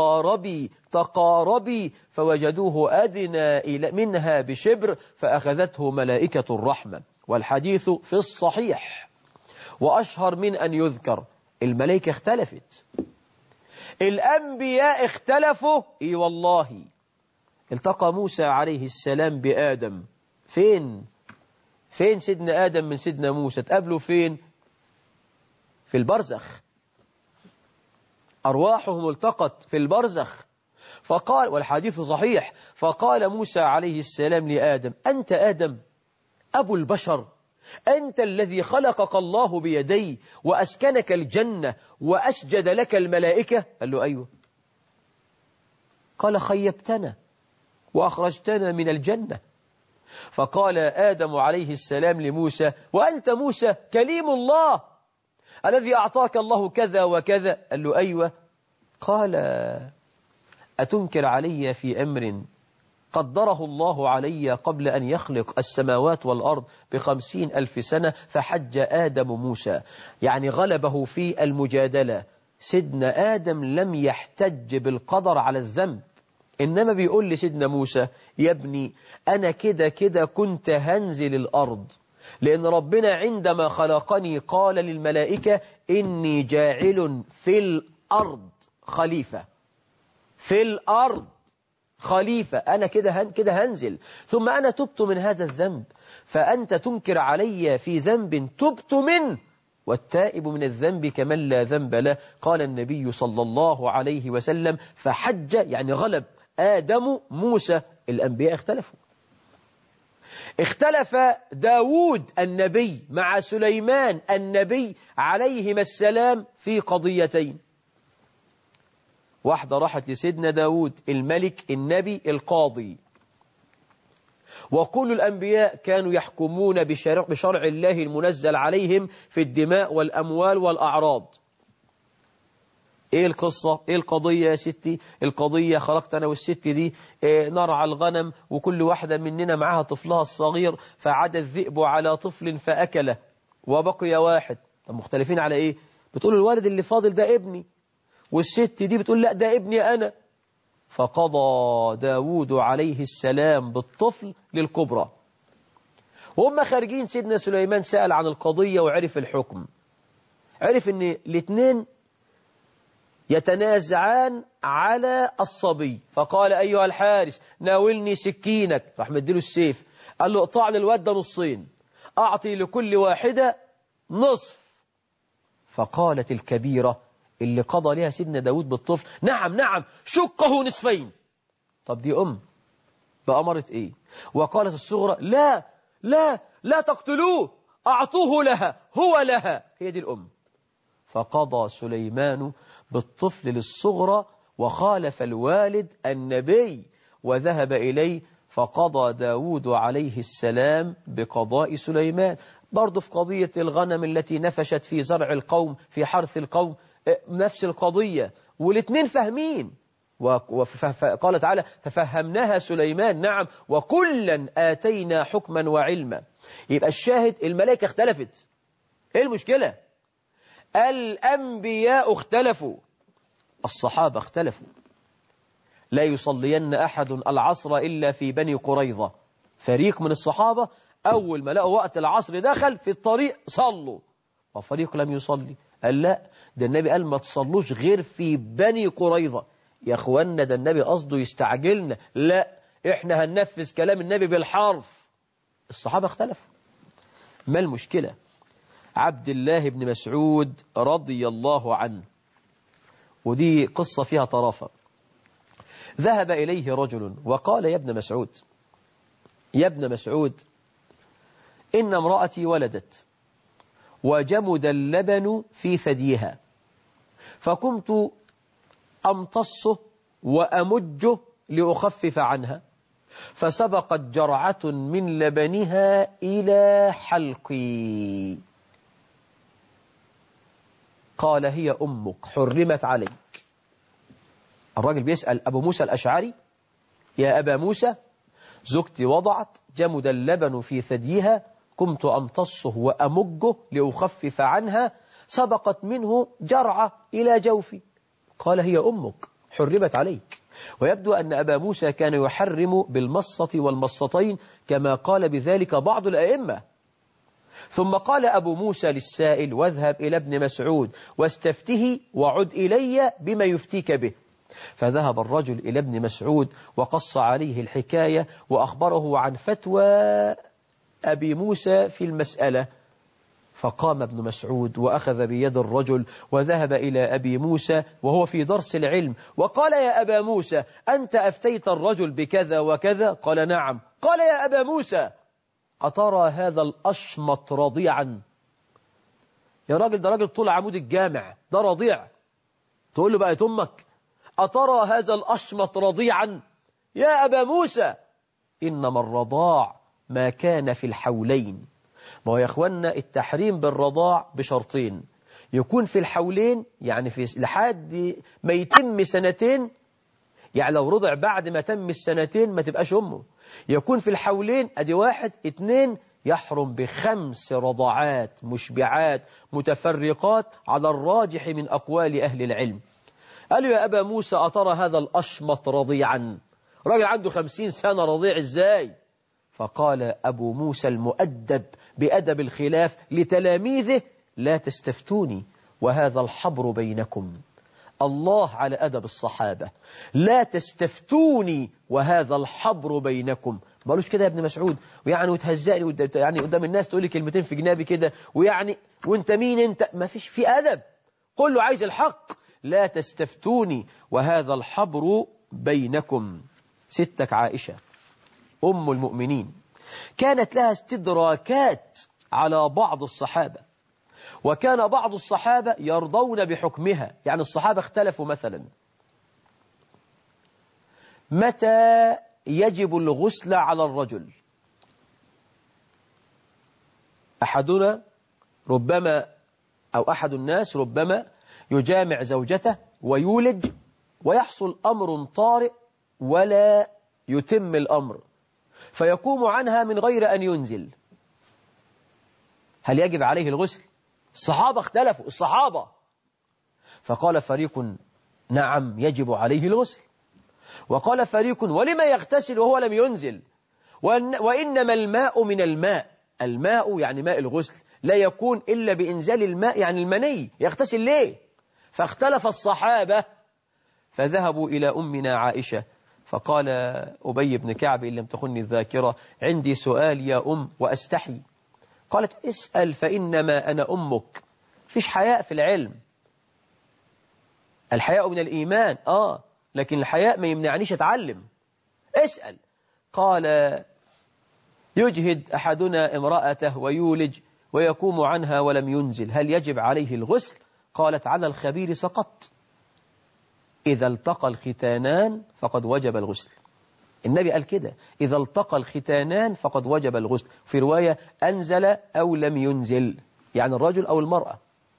تقاربي فوجدوه أدنى منها بشبر فأخذته ملائكة الرحمة. والحديث في الصحيح. وأشهر من أن يذكر الملائكة اختلفت. الأنبياء اختلفوا. والله التقى موسى عليه السلام بآدم. فين سيدنا آدم من سيدنا موسى؟ تقابلوا فين؟ في البرزخ. أرواحهم التقت في البرزخ. فقال والحديث صحيح فقال موسى عليه السلام لآدم أنت آدم أبو البشر أنت الذي خلقك الله بيدي وأسكنك الجنة وأسجد لك الملائكة؟ قال له أيوه. قال خيبتنا وأخرجتنا من الجنة. فقال آدم عليه السلام لموسى وأنت موسى كليم الله الذي أعطاك الله كذا وكذا؟ قال له أيوه. قال أتنكر علي في أمر قدره الله علي قبل أن يخلق السماوات والأرض ب50,000 سنة فحج آدم موسى. يعني غلبه في المجادلة. سيدنا آدم لم يحتج بالقدر على الذنب، إنما بيقول لسيدنا موسى يا ابني أنا كده كنت هنزل الأرض، لأن ربنا عندما خلقني قال للملائكة إني جاعل في الأرض خليفة. في الأرض خليفة. أنا كده هنزل. ثم أنا تبت من هذا الذنب فأنت تنكر علي في ذنب تبت منه والتائب من الذنب كمن لا ذنب له. قال النبي صلى الله عليه وسلم فحج يعني غلب آدم موسى. الأنبياء اختلفوا. اختلف داود النبي مع سليمان النبي عليهما السلام في قضيتين. واحدة راحت لسيدنا داود الملك النبي القاضي. وكل الأنبياء كانوا يحكمون بشرع الله المنزل عليهم في الدماء والأموال والأعراض. ايه القصة؟ ايه القضية يا ستي؟ القضية خرجت انا والست دي نرعى الغنم، وكل واحدة مننا معها طفلها الصغير، فعاد الذئب على طفل فأكله وبقي واحد. طب مختلفين على ايه؟ بتقول الوالد اللي فاضل ده ابني، والست دي بتقول لا ده ابني انا. فقضى داود عليه السلام بالطفل للكبرى. وهم خارجين سيدنا سليمان سأل عن القضية وعرف الحكم. عرف ان الاثنين يتنازعان على الصبي، فقال أيها الحارس ناولني سكينك، راح مديله السيف، قال له اقطع للواد ده نصين، أعطي لكل واحدة نصف. فقالت الكبيرة اللي قضى لها سيدنا داود بالطفل نعم نعم شقه نصفين. طب دي بأمرت ايه؟ وقالت الصغرى لا لا لا تقتلوه، أعطوه لها هو لها، هي دي الأم. فقضى سليمان بالطفل للصغرى وخالف الوالد النبي وذهب إليه، فقضى داود عليه السلام بقضاء سليمان. برضو في قضية الغنم التي نفشت في زرع القوم في حرث القوم نفس القضية، والاثنين فاهمين. وقال تعالى ففهمناها سليمان نعم وكلا آتينا حكما وعلما. يبقى الشاهد الملائكة اختلفت. ايه المشكلة؟ الأنبياء اختلفوا، الصحابة اختلفوا. لا يصلين أحد العصر إلا في بني قريظة. فريق من الصحابة أول ما لقوا وقت العصر دخل في الطريق صلوا، وفريق لم يصلي. قال لا، ده النبي قال ما تصلوش غير في بني قريظة. يا أخوانا ده النبي قصده يستعجلنا، لا إحنا هننفذ كلام النبي بالحرف. الصحابة اختلفوا. ما المشكلة؟ عبد الله بن مسعود رضي الله عنه، ودي قصة فيها طرافة. ذهب إليه رجل وقال يا ابن مسعود، يا ابن مسعود إن امرأتي ولدت وجمد اللبن في ثديها، فقمت أمتصه وأمجه لأخفف عنها، فسبقت جرعة من لبنها إلى حلقي. قال هي أمك حرمت عليك. الراجل بيسأل أبو موسى الأشعري يا أبا موسى زوجتي وضعت جمد اللبن في ثديها، قمت أمتصه وأمجه لأخفف عنها، سبقت منه جرعة إلى جوفي. قال هي أمك حرمت عليك. ويبدو أن أبا موسى كان يحرم بالمصة والمصتين كما قال بذلك بعض الأئمة. ثم قال أبو موسى للسائل واذهب إلى ابن مسعود واستفته وعد إلي بما يفتيك به. فذهب الرجل إلى ابن مسعود وقص عليه الحكاية وأخبره عن فتوى أبي موسى في المسألة. فقام ابن مسعود وأخذ بيد الرجل وذهب إلى أبي موسى وهو في درس العلم، وقال يا أبا موسى أنت أفتيت الرجل بكذا وكذا؟ قال نعم. قال يا أبا موسى أترى هذا الأشمط رضيعا؟ يا راجل ده راجل طول عمود الجامع، ده رضيع تقول له بقى أمك؟ أترى هذا الأشمط رضيعا؟ يا أبا موسى إنما الرضاع ما كان في الحولين. ما هو يا أخوانا التحريم بالرضاع بشرطين، يكون في الحولين يعني في لحد ما يتم سنتين، يعني لو رضع بعد ما تم السنتين ما تبقاش أمه. يكون في الحولين أدي واحد. 2 يحرم ب5 رضعات مشبعات متفرقات على الراجح من أقوال أهل العلم. قالوا يا أبا موسى أترى هذا الأشمط رضيعا؟ راجل عنده 50 سنة رضيع إزاي؟ فقال أبو موسى المؤدب بأدب الخلاف لتلاميذه لا تستفتوني وهذا الحبر بينكم. الله على أدب الصحابة، لا تستفتوني وهذا الحبر بينكم. ما قالوش كده يا ابن مسعود ويعني وتهزقني يعني قدام الناس تقول لي كلمتين في جنابي كده ويعني وانت مين انت؟ ما فيش في أدب، كله عايز الحق. لا تستفتوني وهذا الحبر بينكم. ستك عائشة أم المؤمنين كانت لها استدراكات على بعض الصحابة، وكان بعض الصحابة يرضون بحكمها. يعني الصحابة اختلفوا مثلا متى يجب الغسل على الرجل. أحدنا ربما أو أحد الناس ربما يجامع زوجته ويولج ويحصل أمر طارئ ولا يتم الأمر فيقوم عنها من غير أن ينزل، هل يجب عليه الغسل؟ الصحابة اختلفوا، الصحابة، فقال فريق نعم يجب عليه الغسل، وقال فريق ولما يغتسل وهو لم ينزل، وإنما الماء من الماء، الماء يعني ماء الغسل لا يكون إلا بإنزال الماء يعني المني، يغتسل ليه؟ فاختلف الصحابة فذهبوا إلى أمنا عائشة، فقال أبي بن كعب إن لم تخني الذاكرة عندي سؤال يا وأستحي. قالت اسأل فإنما أنا أمك. فيش حياء في العلم، الحياء من الإيمان لكن الحياء ما يمنعنيش أتعلم، اسأل. قال يجهد أحدنا امرأته ويولج ويقوم عنها ولم ينزل، هل يجب عليه الغسل؟ قالت على الخبير سقط، إذا التقى الختانان فقد وجب الغسل. النبي قال كده، إذا التقى الختانان فقد وجب الغسل، في رواية أنزل أو لم ينزل، يعني الرجل أو المرأة.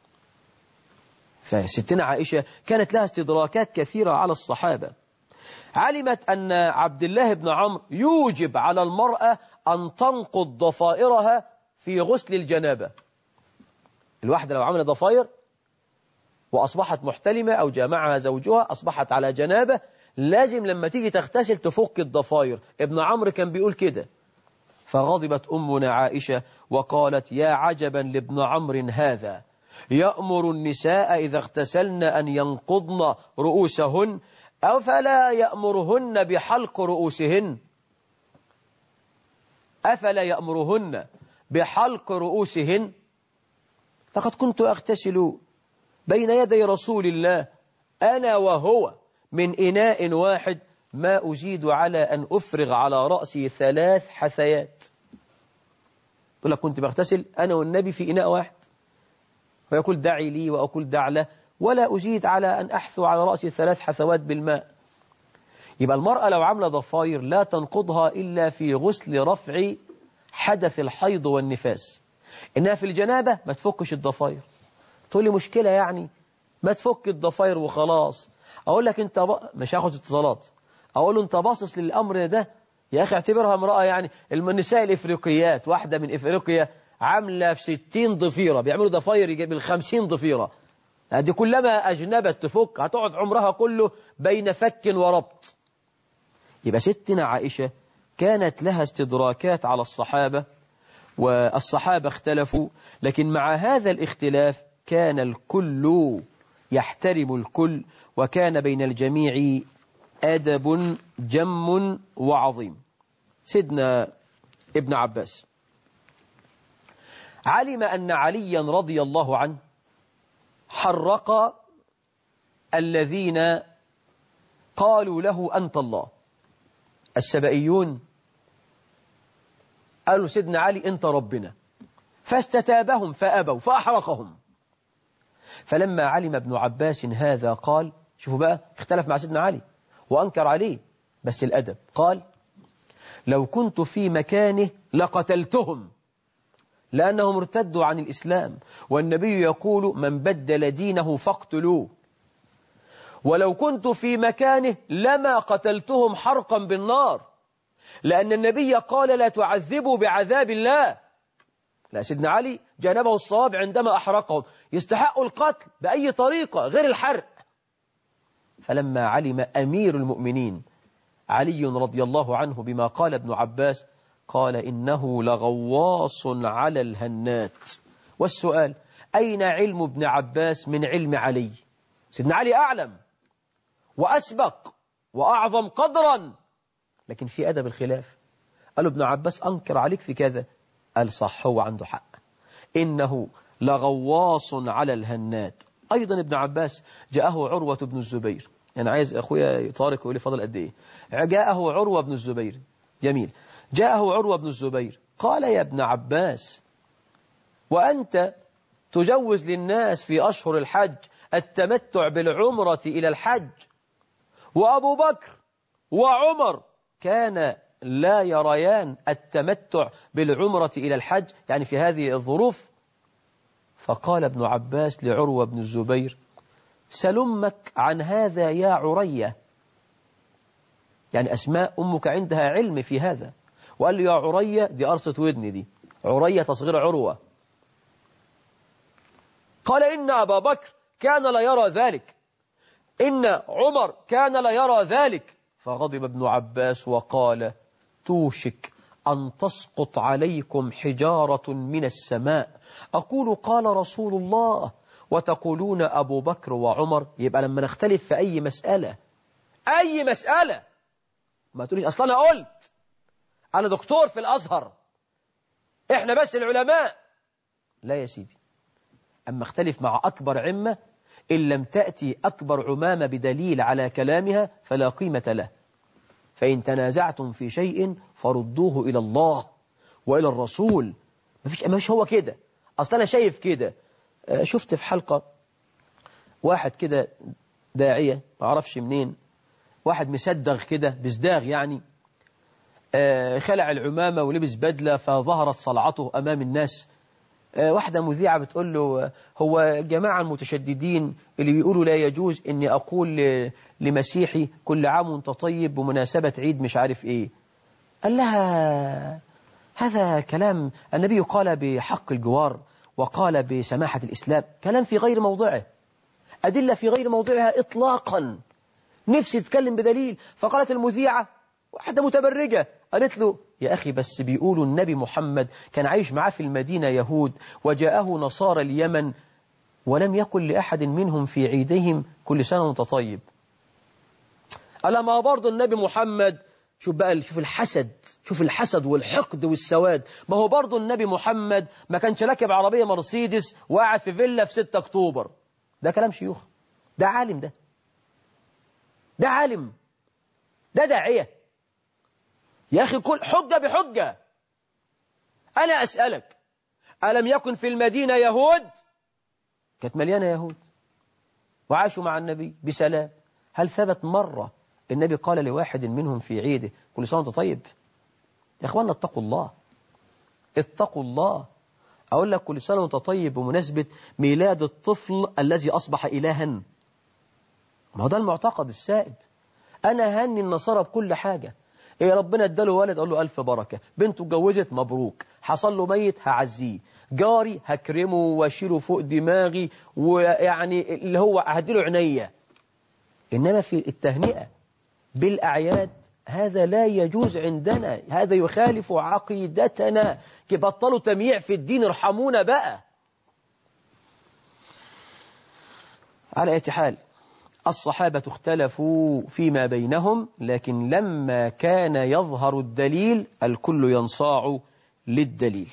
فستنا عائشة كانت لها استدراكات كثيرة على الصحابة، علمت أن عبد الله بن عمرو يوجب على المرأة أن تنقض ضفائرها في غسل الجنابة. الواحدة لو عملت ضفائر وأصبحت محتلمة أو جامعها زوجها أصبحت على جنابة، لازم لما تيجي تغتسل تفك الضفائر. ابن عمرو كان بيقول كده، فغضبت أمنا عائشة وقالت يا عجبا لابن عمرو هذا، يأمر النساء إذا اغتسلن أن ينقضن رؤوسهن أفلا يأمرهن بحلق رؤوسهن، أفلا يأمرهن بحلق رؤوسهن؟ لقد كنت أغتسل بين يدي رسول الله أنا وهو من إناء واحد ما أزيد على أن أفرغ على رأسي 3 حثيات. يقول لك كنت بغتسل أنا والنبي في إناء واحد، ويقول دعي لي وأقول دع له، ولا أزيد على أن أحثو على رأسي 3 حثوات بالماء. يبقى المرأة لو عمل ضفاير لا تنقضها إلا في غسل رفع حدث الحيض والنفاس، إنها في الجنابة ما تفكش الضفاير. تقول لي مشكلة يعني، ما تفك الضفاير وخلاص. أقول لك أنت مش هاخد اتصالات، أقول له أنت باصص للأمر ده يا أخي، اعتبرها امرأة يعني. النساء الإفريقيات، واحدة من إفريقيا عاملة في 60 ضفيرة، بيعملوا ضفاير يجيب 50 ضفيرة، هذه كلما أجنبت تفك هتقعد عمرها كله بين فك وربط. يبقى ستنا عائشة كانت لها استدراكات على الصحابة، والصحابة اختلفوا، لكن مع هذا الاختلاف كان الكل يحترم الكل، وكان بين الجميع أدب جم وعظيم. سيدنا ابن عباس علم أن عليا رضي الله عنه حرق الذين قالوا له أنت الله، السبائيون قالوا سيدنا علي أنت ربنا، فاستتابهم فأبوا فأحرقهم. فلما علم ابن عباس هذا قال، شوفوا بقى اختلف مع سيدنا علي وأنكر عليه، بس الأدب، قال لو كنت في مكانه لقتلتهم لأنهم ارتدوا عن الإسلام، والنبي يقول من بدل دينه فاقتلوه، ولو كنت في مكانه لما قتلتهم حرقا بالنار، لأن النبي قال لا تعذبوا بعذاب الله. لا، سيدنا علي جانبه الصواب عندما أحرقهم، يستحقوا القتل بأي طريقة غير الحرق. فلما علم أمير المؤمنين علي رضي الله عنه بما قال ابن عباس قال إنه لغواص على الهنات. والسؤال أين علم ابن عباس من علم علي؟ سيدنا علي أعلم وأسبق وأعظم قدرا، لكن في أدب الخلاف. قالوا ابن عباس أنكر عليك في كذا، قال صح، هو عنده حق، إنه لغواص على الهنات. أيضا ابن عباس جاءه عروة بن الزبير، يعني عايز أخويا طارق يقول لي فضل قد إيه. جاءه عروة بن الزبير، جميل، جاءه عروة بن الزبير قال يا ابن عباس وأنت تجوز للناس في أشهر الحج التمتع بالعمرة إلى الحج، وأبو بكر وعمر كان لا يريان التمتع بالعمرة إلى الحج، يعني في هذه الظروف. فقال ابن عباس لعروة بن الزبير سل أمك عن هذا يا عرية، يعني أسماء أمك عندها علم في هذا. وقال له يا عرية، دي قرصة ودن، دي عرية تصغير عروة. قال إن أبا بكر كان لا يرى ذلك، إن عمر كان لا يرى ذلك. فغضب ابن عباس وقال توشك أن تسقط عليكم حجارة من السماء، أقول قال رسول الله وتقولون أبو بكر وعمر. يبقى لما نختلف في أي مسألة، أي مسألة، ما تقوليش أصلا أنا قلت، أنا دكتور في الأزهر، إحنا بس العلماء. لا يا سيدي، أما اختلف مع أكبر عمة، إن لم تأتي أكبر عمامة بدليل على كلامها فلا قيمة له. فإن تنازعتم في شيء فردوه إلى الله وإلى الرسول. مش هو كده، أصلا أنا شايف كده. شفت في حلقة واحد كده داعية ما أعرفش منين، واحد مسدغ كده بزداغ يعني، خلع العمامة ولبس بدلة فظهرت صلعته أمام الناس. واحدة مذيعة بتقول له هو جماعة المتشددين اللي بيقولوا لا يجوز إني أقول لمسيحي كل عام وانت طيب بمناسبة عيد مش عارف إيه. قال لها هذا كلام النبي قال بحق الجوار وقال بسماحة الإسلام، كلام في غير موضعه، أدلة في غير موضعها إطلاقا، نفسي تتكلم بدليل. فقالت المذيعة واحدة متبرجة قالت له يا أخي بس بيقولوا النبي محمد كان عايش معاه في المدينة يهود وجاءه نصارى اليمن ولم يكن لأحد منهم في عيدهم كل سنة وانت طيب. ألا ما برضو النبي محمد، شوف بقى، شوف الحسد والحقد والسواد، ما هو برضو النبي محمد ما كانش راكب عربية مرسيدس وقاعد في فيلا في 6 أكتوبر. ده كلام شيوخ، ده عالم، ده عالم، ده داعية يا أخي، كل حجة بحجة. أنا أسألك، ألم يكن في المدينة يهود؟ كانت مليانة يهود وعاشوا مع النبي بسلام. هل ثبت مرة النبي قال لواحد منهم في عيده كل سنة وانت طيب؟ يا أخوانا اتقوا الله، اتقوا الله. أقول لك كل سنة وانت طيب بمناسبة ميلاد الطفل الذي أصبح إلها، ما هو ده المعتقد السائد. أنا هني النصارى بكل حاجة. إيه ربنا اداله ولد أقول له ألف بركة، بنته اتجوزت مبروك، حصل له ميت هعزيه، جاري هكرمه واشيله فوق دماغي، ويعني اللي هو هديله عينيا. إنما في التهنئة بالأعياد هذا لا يجوز عندنا، هذا يخالف عقيدتنا. بطلوا تمييع في الدين، ارحمونا بقى. على أي حال، الصحابة اختلفوا فيما بينهم، لكن لما كان يظهر الدليل الكل ينصاع للدليل،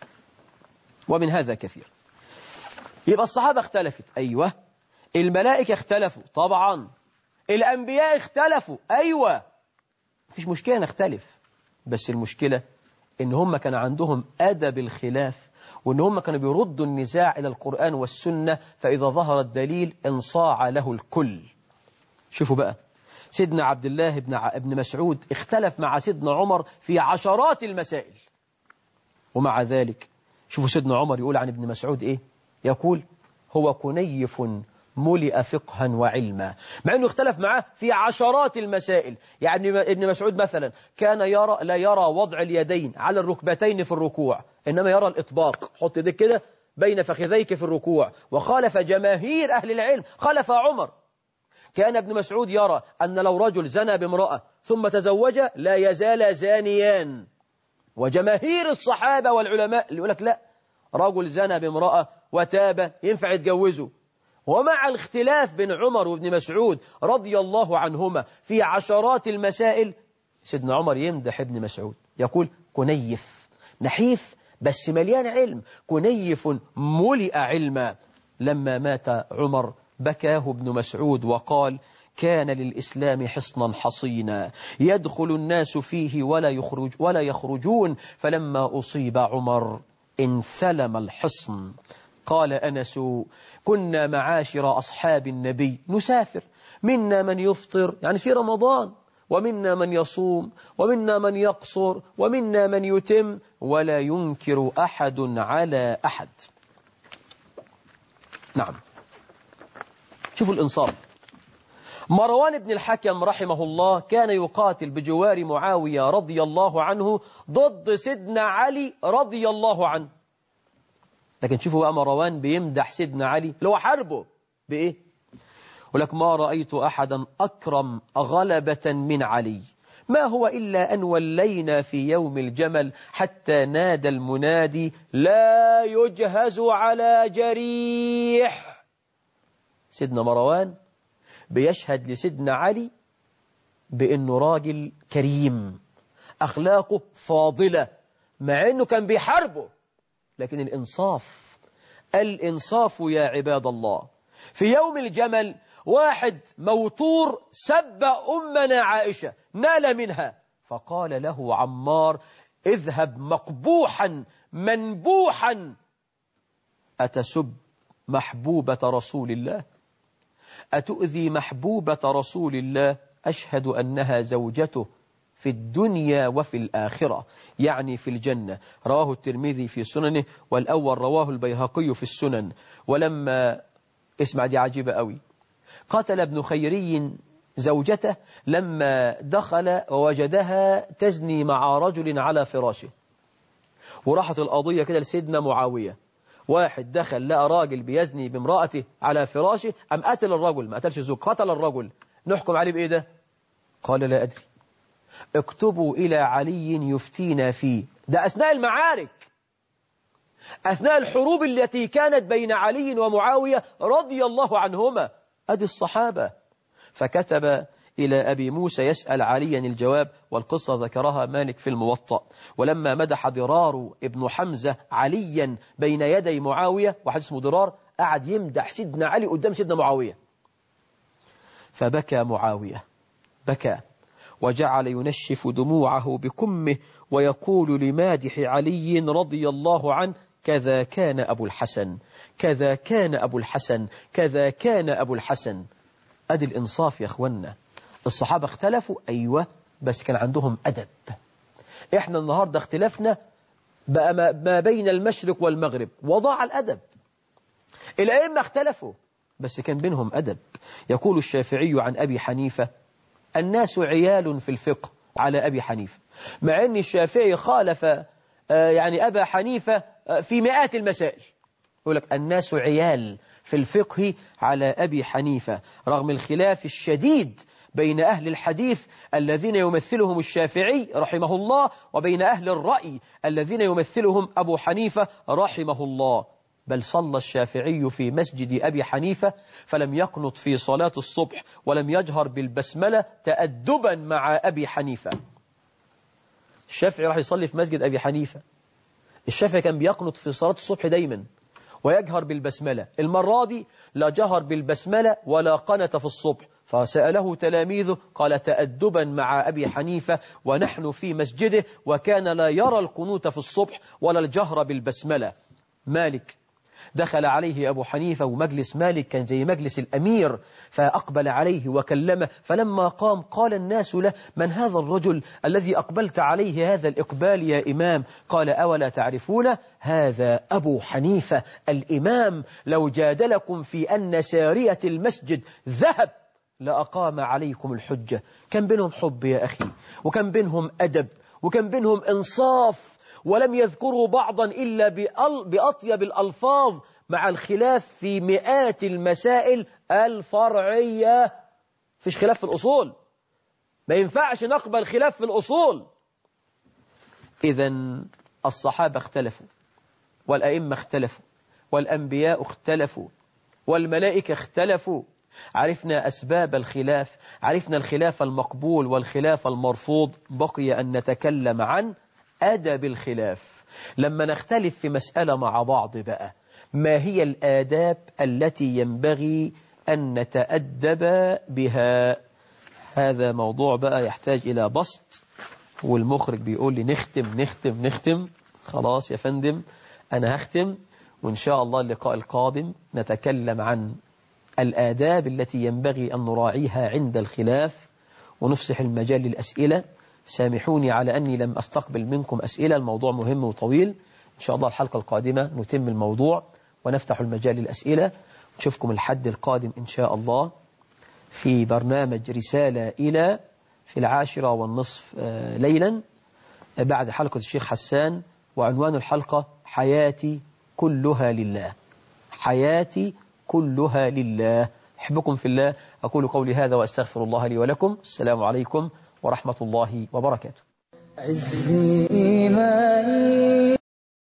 ومن هذا كثير. يبقى الصحابة اختلفت، أيوة. الملائكة اختلفوا طبعا، الأنبياء اختلفوا، أيوة. مفيش مشكلة نختلف، بس المشكلة إن هم كان عندهم أدب الخلاف، وإن هم كانوا بيردوا النزاع إلى القرآن والسنة، فإذا ظهر الدليل انصاع له الكل. شوفوا بقى، سيدنا عبد الله بن مسعود اختلف مع سيدنا عمر في عشرات المسائل، ومع ذلك شوفوا سيدنا عمر يقول عن ابن مسعود إيه؟ يقول هو كنيف ملئ فقها وعلما، مع أنه اختلف معاه في عشرات المسائل. يعني ابن مسعود مثلا كان لا يرى وضع اليدين على الركبتين في الركوع، إنما يرى الإطباق، حط يدك كده بين فخذيك في الركوع، وخالف جماهير أهل العلم، خالف عمر. كان ابن مسعود يرى أن لو رجل زنى بامرأة ثم تزوج لا يزال زانيان، وجماهير الصحابة والعلماء اللي يقول لك لا، رجل زنى بامرأة وتاب ينفع يتجوزه. ومع الاختلاف بين عمر وابن مسعود رضي الله عنهما في عشرات المسائل، سيدنا عمر يمدح ابن مسعود، يقول كنيف، نحيف بس مليان علم، كنيف ملئ علما. لما مات عمر بكاه ابن مسعود وقال كان للإسلام حصنا حصينا يدخل الناس فيه ولا يخرجون، فلما أصيب عمر انثلم الحصن. قال أنس كنا معاشر أصحاب النبي نسافر، منا من يفطر يعني في رمضان، ومنا من يصوم، ومنا من يقصر، ومنا من يتم، ولا ينكر أحد على أحد. نعم، شوفوا الإنصاف. مروان بن الحكم رحمه الله كان يقاتل بجوار معاوية رضي الله عنه ضد سيدنا علي رضي الله عنه. لكن شوفوا بقى مروان بيمدح سيدنا علي لو حربه بإيه؟ ولك ما رأيت أحدا أكرم غلبة من علي، ما هو إلا أن ولينا في يوم الجمل حتى نادى المنادي لا يجهز على جريح. سيدنا مروان بيشهد لسيدنا علي بأنه راجل كريم أخلاقه فاضلة مع أنه كان بيحاربه. لكن الإنصاف يا عباد الله. في يوم الجمل واحد موتور سب أمنا عائشة نال منها، فقال له عمار اذهب مقبوحا منبوحا أتسب محبوبة رسول الله، أتؤذي محبوبة رسول الله، أشهد أنها زوجته في الدنيا وفي الآخرة، يعني في الجنة. رواه الترمذي في سننه، والأول رواه البيهقي في السنن. ولما اسمع دي عجيبة قوي، قتل ابن خيري زوجته لما دخل ووجدها تزني مع رجل على فراشه، وراحت القضية كده لسيدنا معاوية. واحد دخل لقى راجل بيزني بامرأته على فراشه، أم قتل الرجل، ما قتلش الزوج، قتل الرجل، نحكم عليه بإيه ده؟ قال لا أدري، اكتبوا إلى علي يفتينا فيه. ده أثناء المعارك، أثناء الحروب التي كانت بين علي ومعاوية رضي الله عنهما. أدي الصحابة. فكتب إلى أبي موسى يسأل عليا الجواب، والقصة ذكرها مالك في الموطأ. ولما مدح ضرار ابن حمزة عليا بين يدي معاوية، واحد اسمه ضرار، قعد يمدح سيدنا علي قدام سيدنا معاوية، فبكى معاوية، بكى وجعل ينشف دموعه بكمه ويقول لمادح علي رضي الله عنه كذا كان أبو الحسن، كذا كان أبو الحسن، كذا كان أبو الحسن. أدي الإنصاف يا أخوانا. الصحابة اختلفوا أيوة، بس كان عندهم أدب. إحنا النهاردة اختلافنا بقى ما بين المشرق والمغرب وضاع الأدب. الأئمة اختلفوا بس كان بينهم أدب. يقول الشافعي عن أبي حنيفة الناس عيال في الفقه على أبي حنيفة، مع أن الشافعي خالف يعني أبا حنيفة في مئات المسائل. يقول لك الناس عيال في الفقه على أبي حنيفة، رغم الخلاف الشديد بين أهل الحديث الذين يمثلهم الشافعي رحمه الله، وبين أهل الرأي الذين يمثلهم أبو حنيفة رحمه الله. بل صلى الشافعي في مسجد أبي حنيفة فلم يقنط في صلاة الصبح ولم يجهر بالبسملة تأدبا مع أبي حنيفة. الشافعي راح يصلي في مسجد أبي حنيفة، الشافعي كان بيقنط في صلاة الصبح دايما ويجهر بالبسملة. المرة دي لا جهر بالبسملة ولا قنت في الصبح، فسأله تلاميذه قال تأدبا مع أبي حنيفة ونحن في مسجده، وكان لا يرى القنوت في الصبح ولا الجهر بالبسملة. مالك دخل عليه أبو حنيفة، ومجلس مالك كان زي مجلس الأمير، فأقبل عليه وكلمه، فلما قام قال الناس له من هذا الرجل الذي أقبلت عليه هذا الإقبال يا إمام؟ قال أولا تعرفونه؟ هذا أبو حنيفة الإمام، لو جادلكم في أن سارية المسجد ذهب لأقام عليكم الحجة. كان بينهم حب يا أخي، وكان بينهم أدب، وكان بينهم إنصاف، ولم يذكروا بعضا إلا بأطيب الألفاظ، مع الخلاف في مئات المسائل الفرعية. فيش خلاف في الأصول، ما ينفعش نقبل خلاف في الأصول. إذن الصحابة اختلفوا، والأئمة اختلفوا، والأنبياء اختلفوا، والملائكة اختلفوا. عرفنا أسباب الخلاف، عرفنا الخلاف المقبول والخلاف المرفوض. بقي أن نتكلم عن أدب الخلاف. لما نختلف في مسألة مع بعض بقى، ما هي الآداب التي ينبغي أن نتأدب بها؟ هذا موضوع بقى يحتاج إلى بسط، والمخرج بيقول لي نختم. خلاص يا فندم أنا هختم، وإن شاء الله اللقاء القادم نتكلم عن الآداب التي ينبغي أن نراعيها عند الخلاف، ونفسح المجال للأسئلة. سامحوني على أني لم أستقبل منكم أسئلة، الموضوع مهم وطويل. إن شاء الله الحلقة القادمة نتم الموضوع ونفتح المجال للأسئلة. نشوفكم الحد القادم إن شاء الله في برنامج رسالة إلى في 10:30 ليلا بعد حلقة الشيخ حسان، وعنوان الحلقة حياتي كلها لله. حياتي كلها لله. أحبكم في الله، أقول قولي هذا وأستغفر الله لي ولكم. السلام عليكم ورحمة الله وبركاته. عزي إيماني